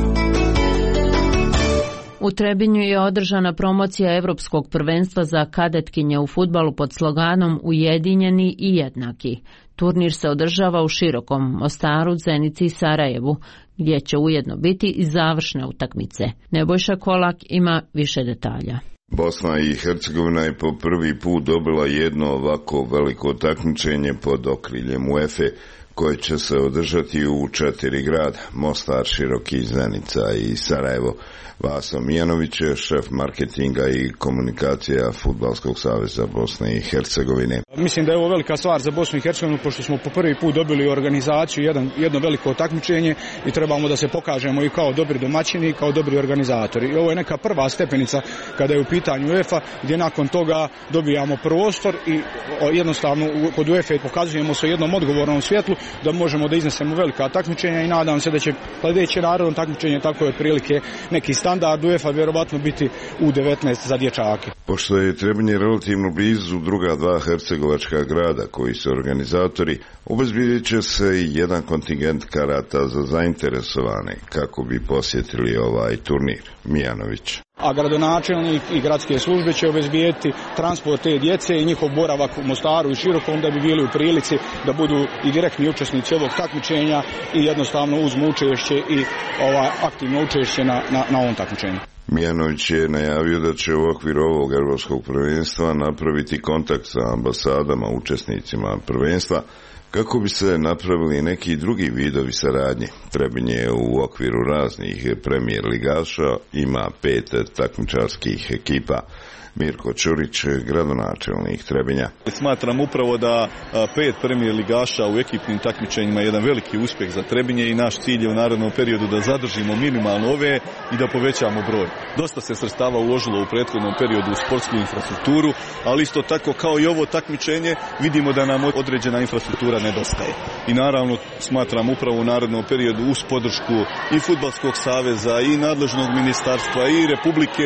U Trebinju je održana promocija Evropskog prvenstva za kadetkinje u fudbalu pod sloganom Ujedinjeni i jednaki. Turnir se održava u Širokom, Mostaru, Zenici i Sarajevu, gdje će ujedno biti i završne utakmice. Nebojša Kolak ima više detalja. Bosna i Hercegovina je po prvi put dobila jedno ovako veliko takmičenje pod okriljem UEFA, koje će se održati u četiri grada, Mostar, Široki, Zenica i Sarajevo. Vaso Mijanović je šef marketinga i komunikacija Fudbalskog saveza Bosne i Hercegovine. Mislim da je ovo velika stvar za Bosnu i Hercegovinu, pošto smo po prvi put dobili organizaciju, jedan, jedno veliko takmičenje i trebamo da se pokažemo i kao dobri domaćini i kao dobri organizatori. I ovo je neka prva stepenica kada je u pitanju UEFA, gdje nakon toga dobijamo prostor i jednostavno kod UEFA pokazujemo se u jednom odgovornom svjetlu da možemo da iznesemo velika takmičenja i nadam se da će sljedeće narodno takmičenje tako je otprilike neki standard UEFA vjerovatno biti U devetnaest za dječake. Pošto je Trebinje relativno blizu druga dva hercegovačka grada koji su organizatori, obezbijedit će se i jedan kontingent karata za zainteresovane kako bi posjetili ovaj turnir. Mijanović. A gradonačelnik i gradske službe će obezbijeti transport te djece i njihov boravak u Mostaru i Širokom da bi bili u prilici da budu i direktni učesnici ovog takmičenja i jednostavno uzmu učešće i ova, aktivno učešće na, na, na ovom takmičenju. Mijanović je najavio da će u okviru ovog europskog prvenstva napraviti kontakt sa ambasadama učesnicima prvenstva kako bi se napravili neki drugi vidovi saradnje. Trebinje u okviru raznih premijer ligaša ima pet takmičarskih ekipa. Mirko Ćurić, gradonačelnik Trebinja. Smatram upravo da pet premijer ligaša u ekipnim takmičenjima je jedan veliki uspjeh za Trebinje i naš cilj je u narednom periodu da zadržimo minimalno ove i da povećamo broj. Dosta se sredstava uložilo u prethodnom periodu u sportsku infrastrukturu, ali isto tako kao i ovo takmičenje vidimo da nam određena infrastruktura nedostaje. I naravno smatram upravo u narednom periodu uz podršku i Fudbalskog saveza i nadležnog ministarstva i Republike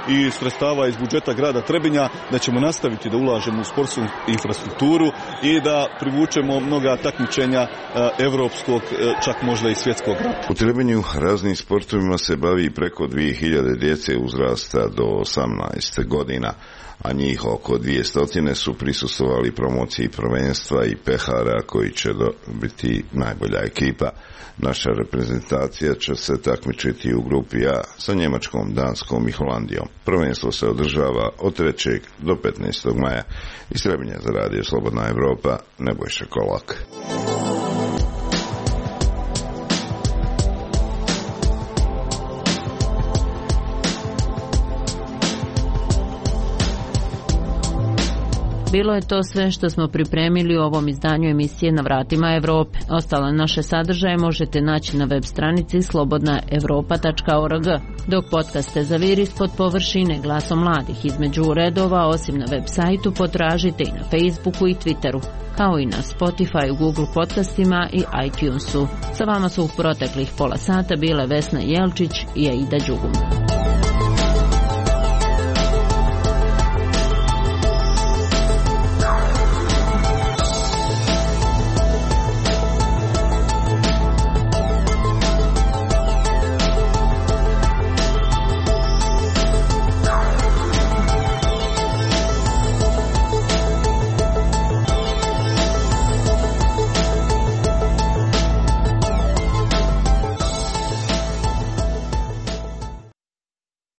i sredstava iz budžeta grada Trebinja, da ćemo nastaviti da ulažemo u sportsku infrastrukturu i da privučemo mnoga takmičenja evropskog, čak možda i svjetskog rata. U Trebinju raznim sportovima se bavi preko dvije hiljade djece uzrasta do osamnaest godina, a njih oko dvjesto su prisustvovali promociji prvenstva i pehara koji će biti najbolja ekipa. Naša reprezentacija će se takmičiti u grupi A sa Njemačkom, Danskom i Holandijom. Prvenstvo se održava od trećeg do petnaestog maja. Iz Trebinja za radio Slobodna Evropa, Nebojša Kolak. Bilo je to sve što smo pripremili u ovom izdanju emisije Na vratima Evrope. Ostale naše sadržaje možete naći na web stranici slobodna evropa tačka org. Dok podcaste Zaviri ispod površine glasom mladih između redova, osim na web sajtu, potražite i na Facebooku i Twitteru, kao i na Spotify, Google podcastima i iTunesu. Sa vama su u proteklih pola sata bile Vesna Jelčić i Aida Đugum.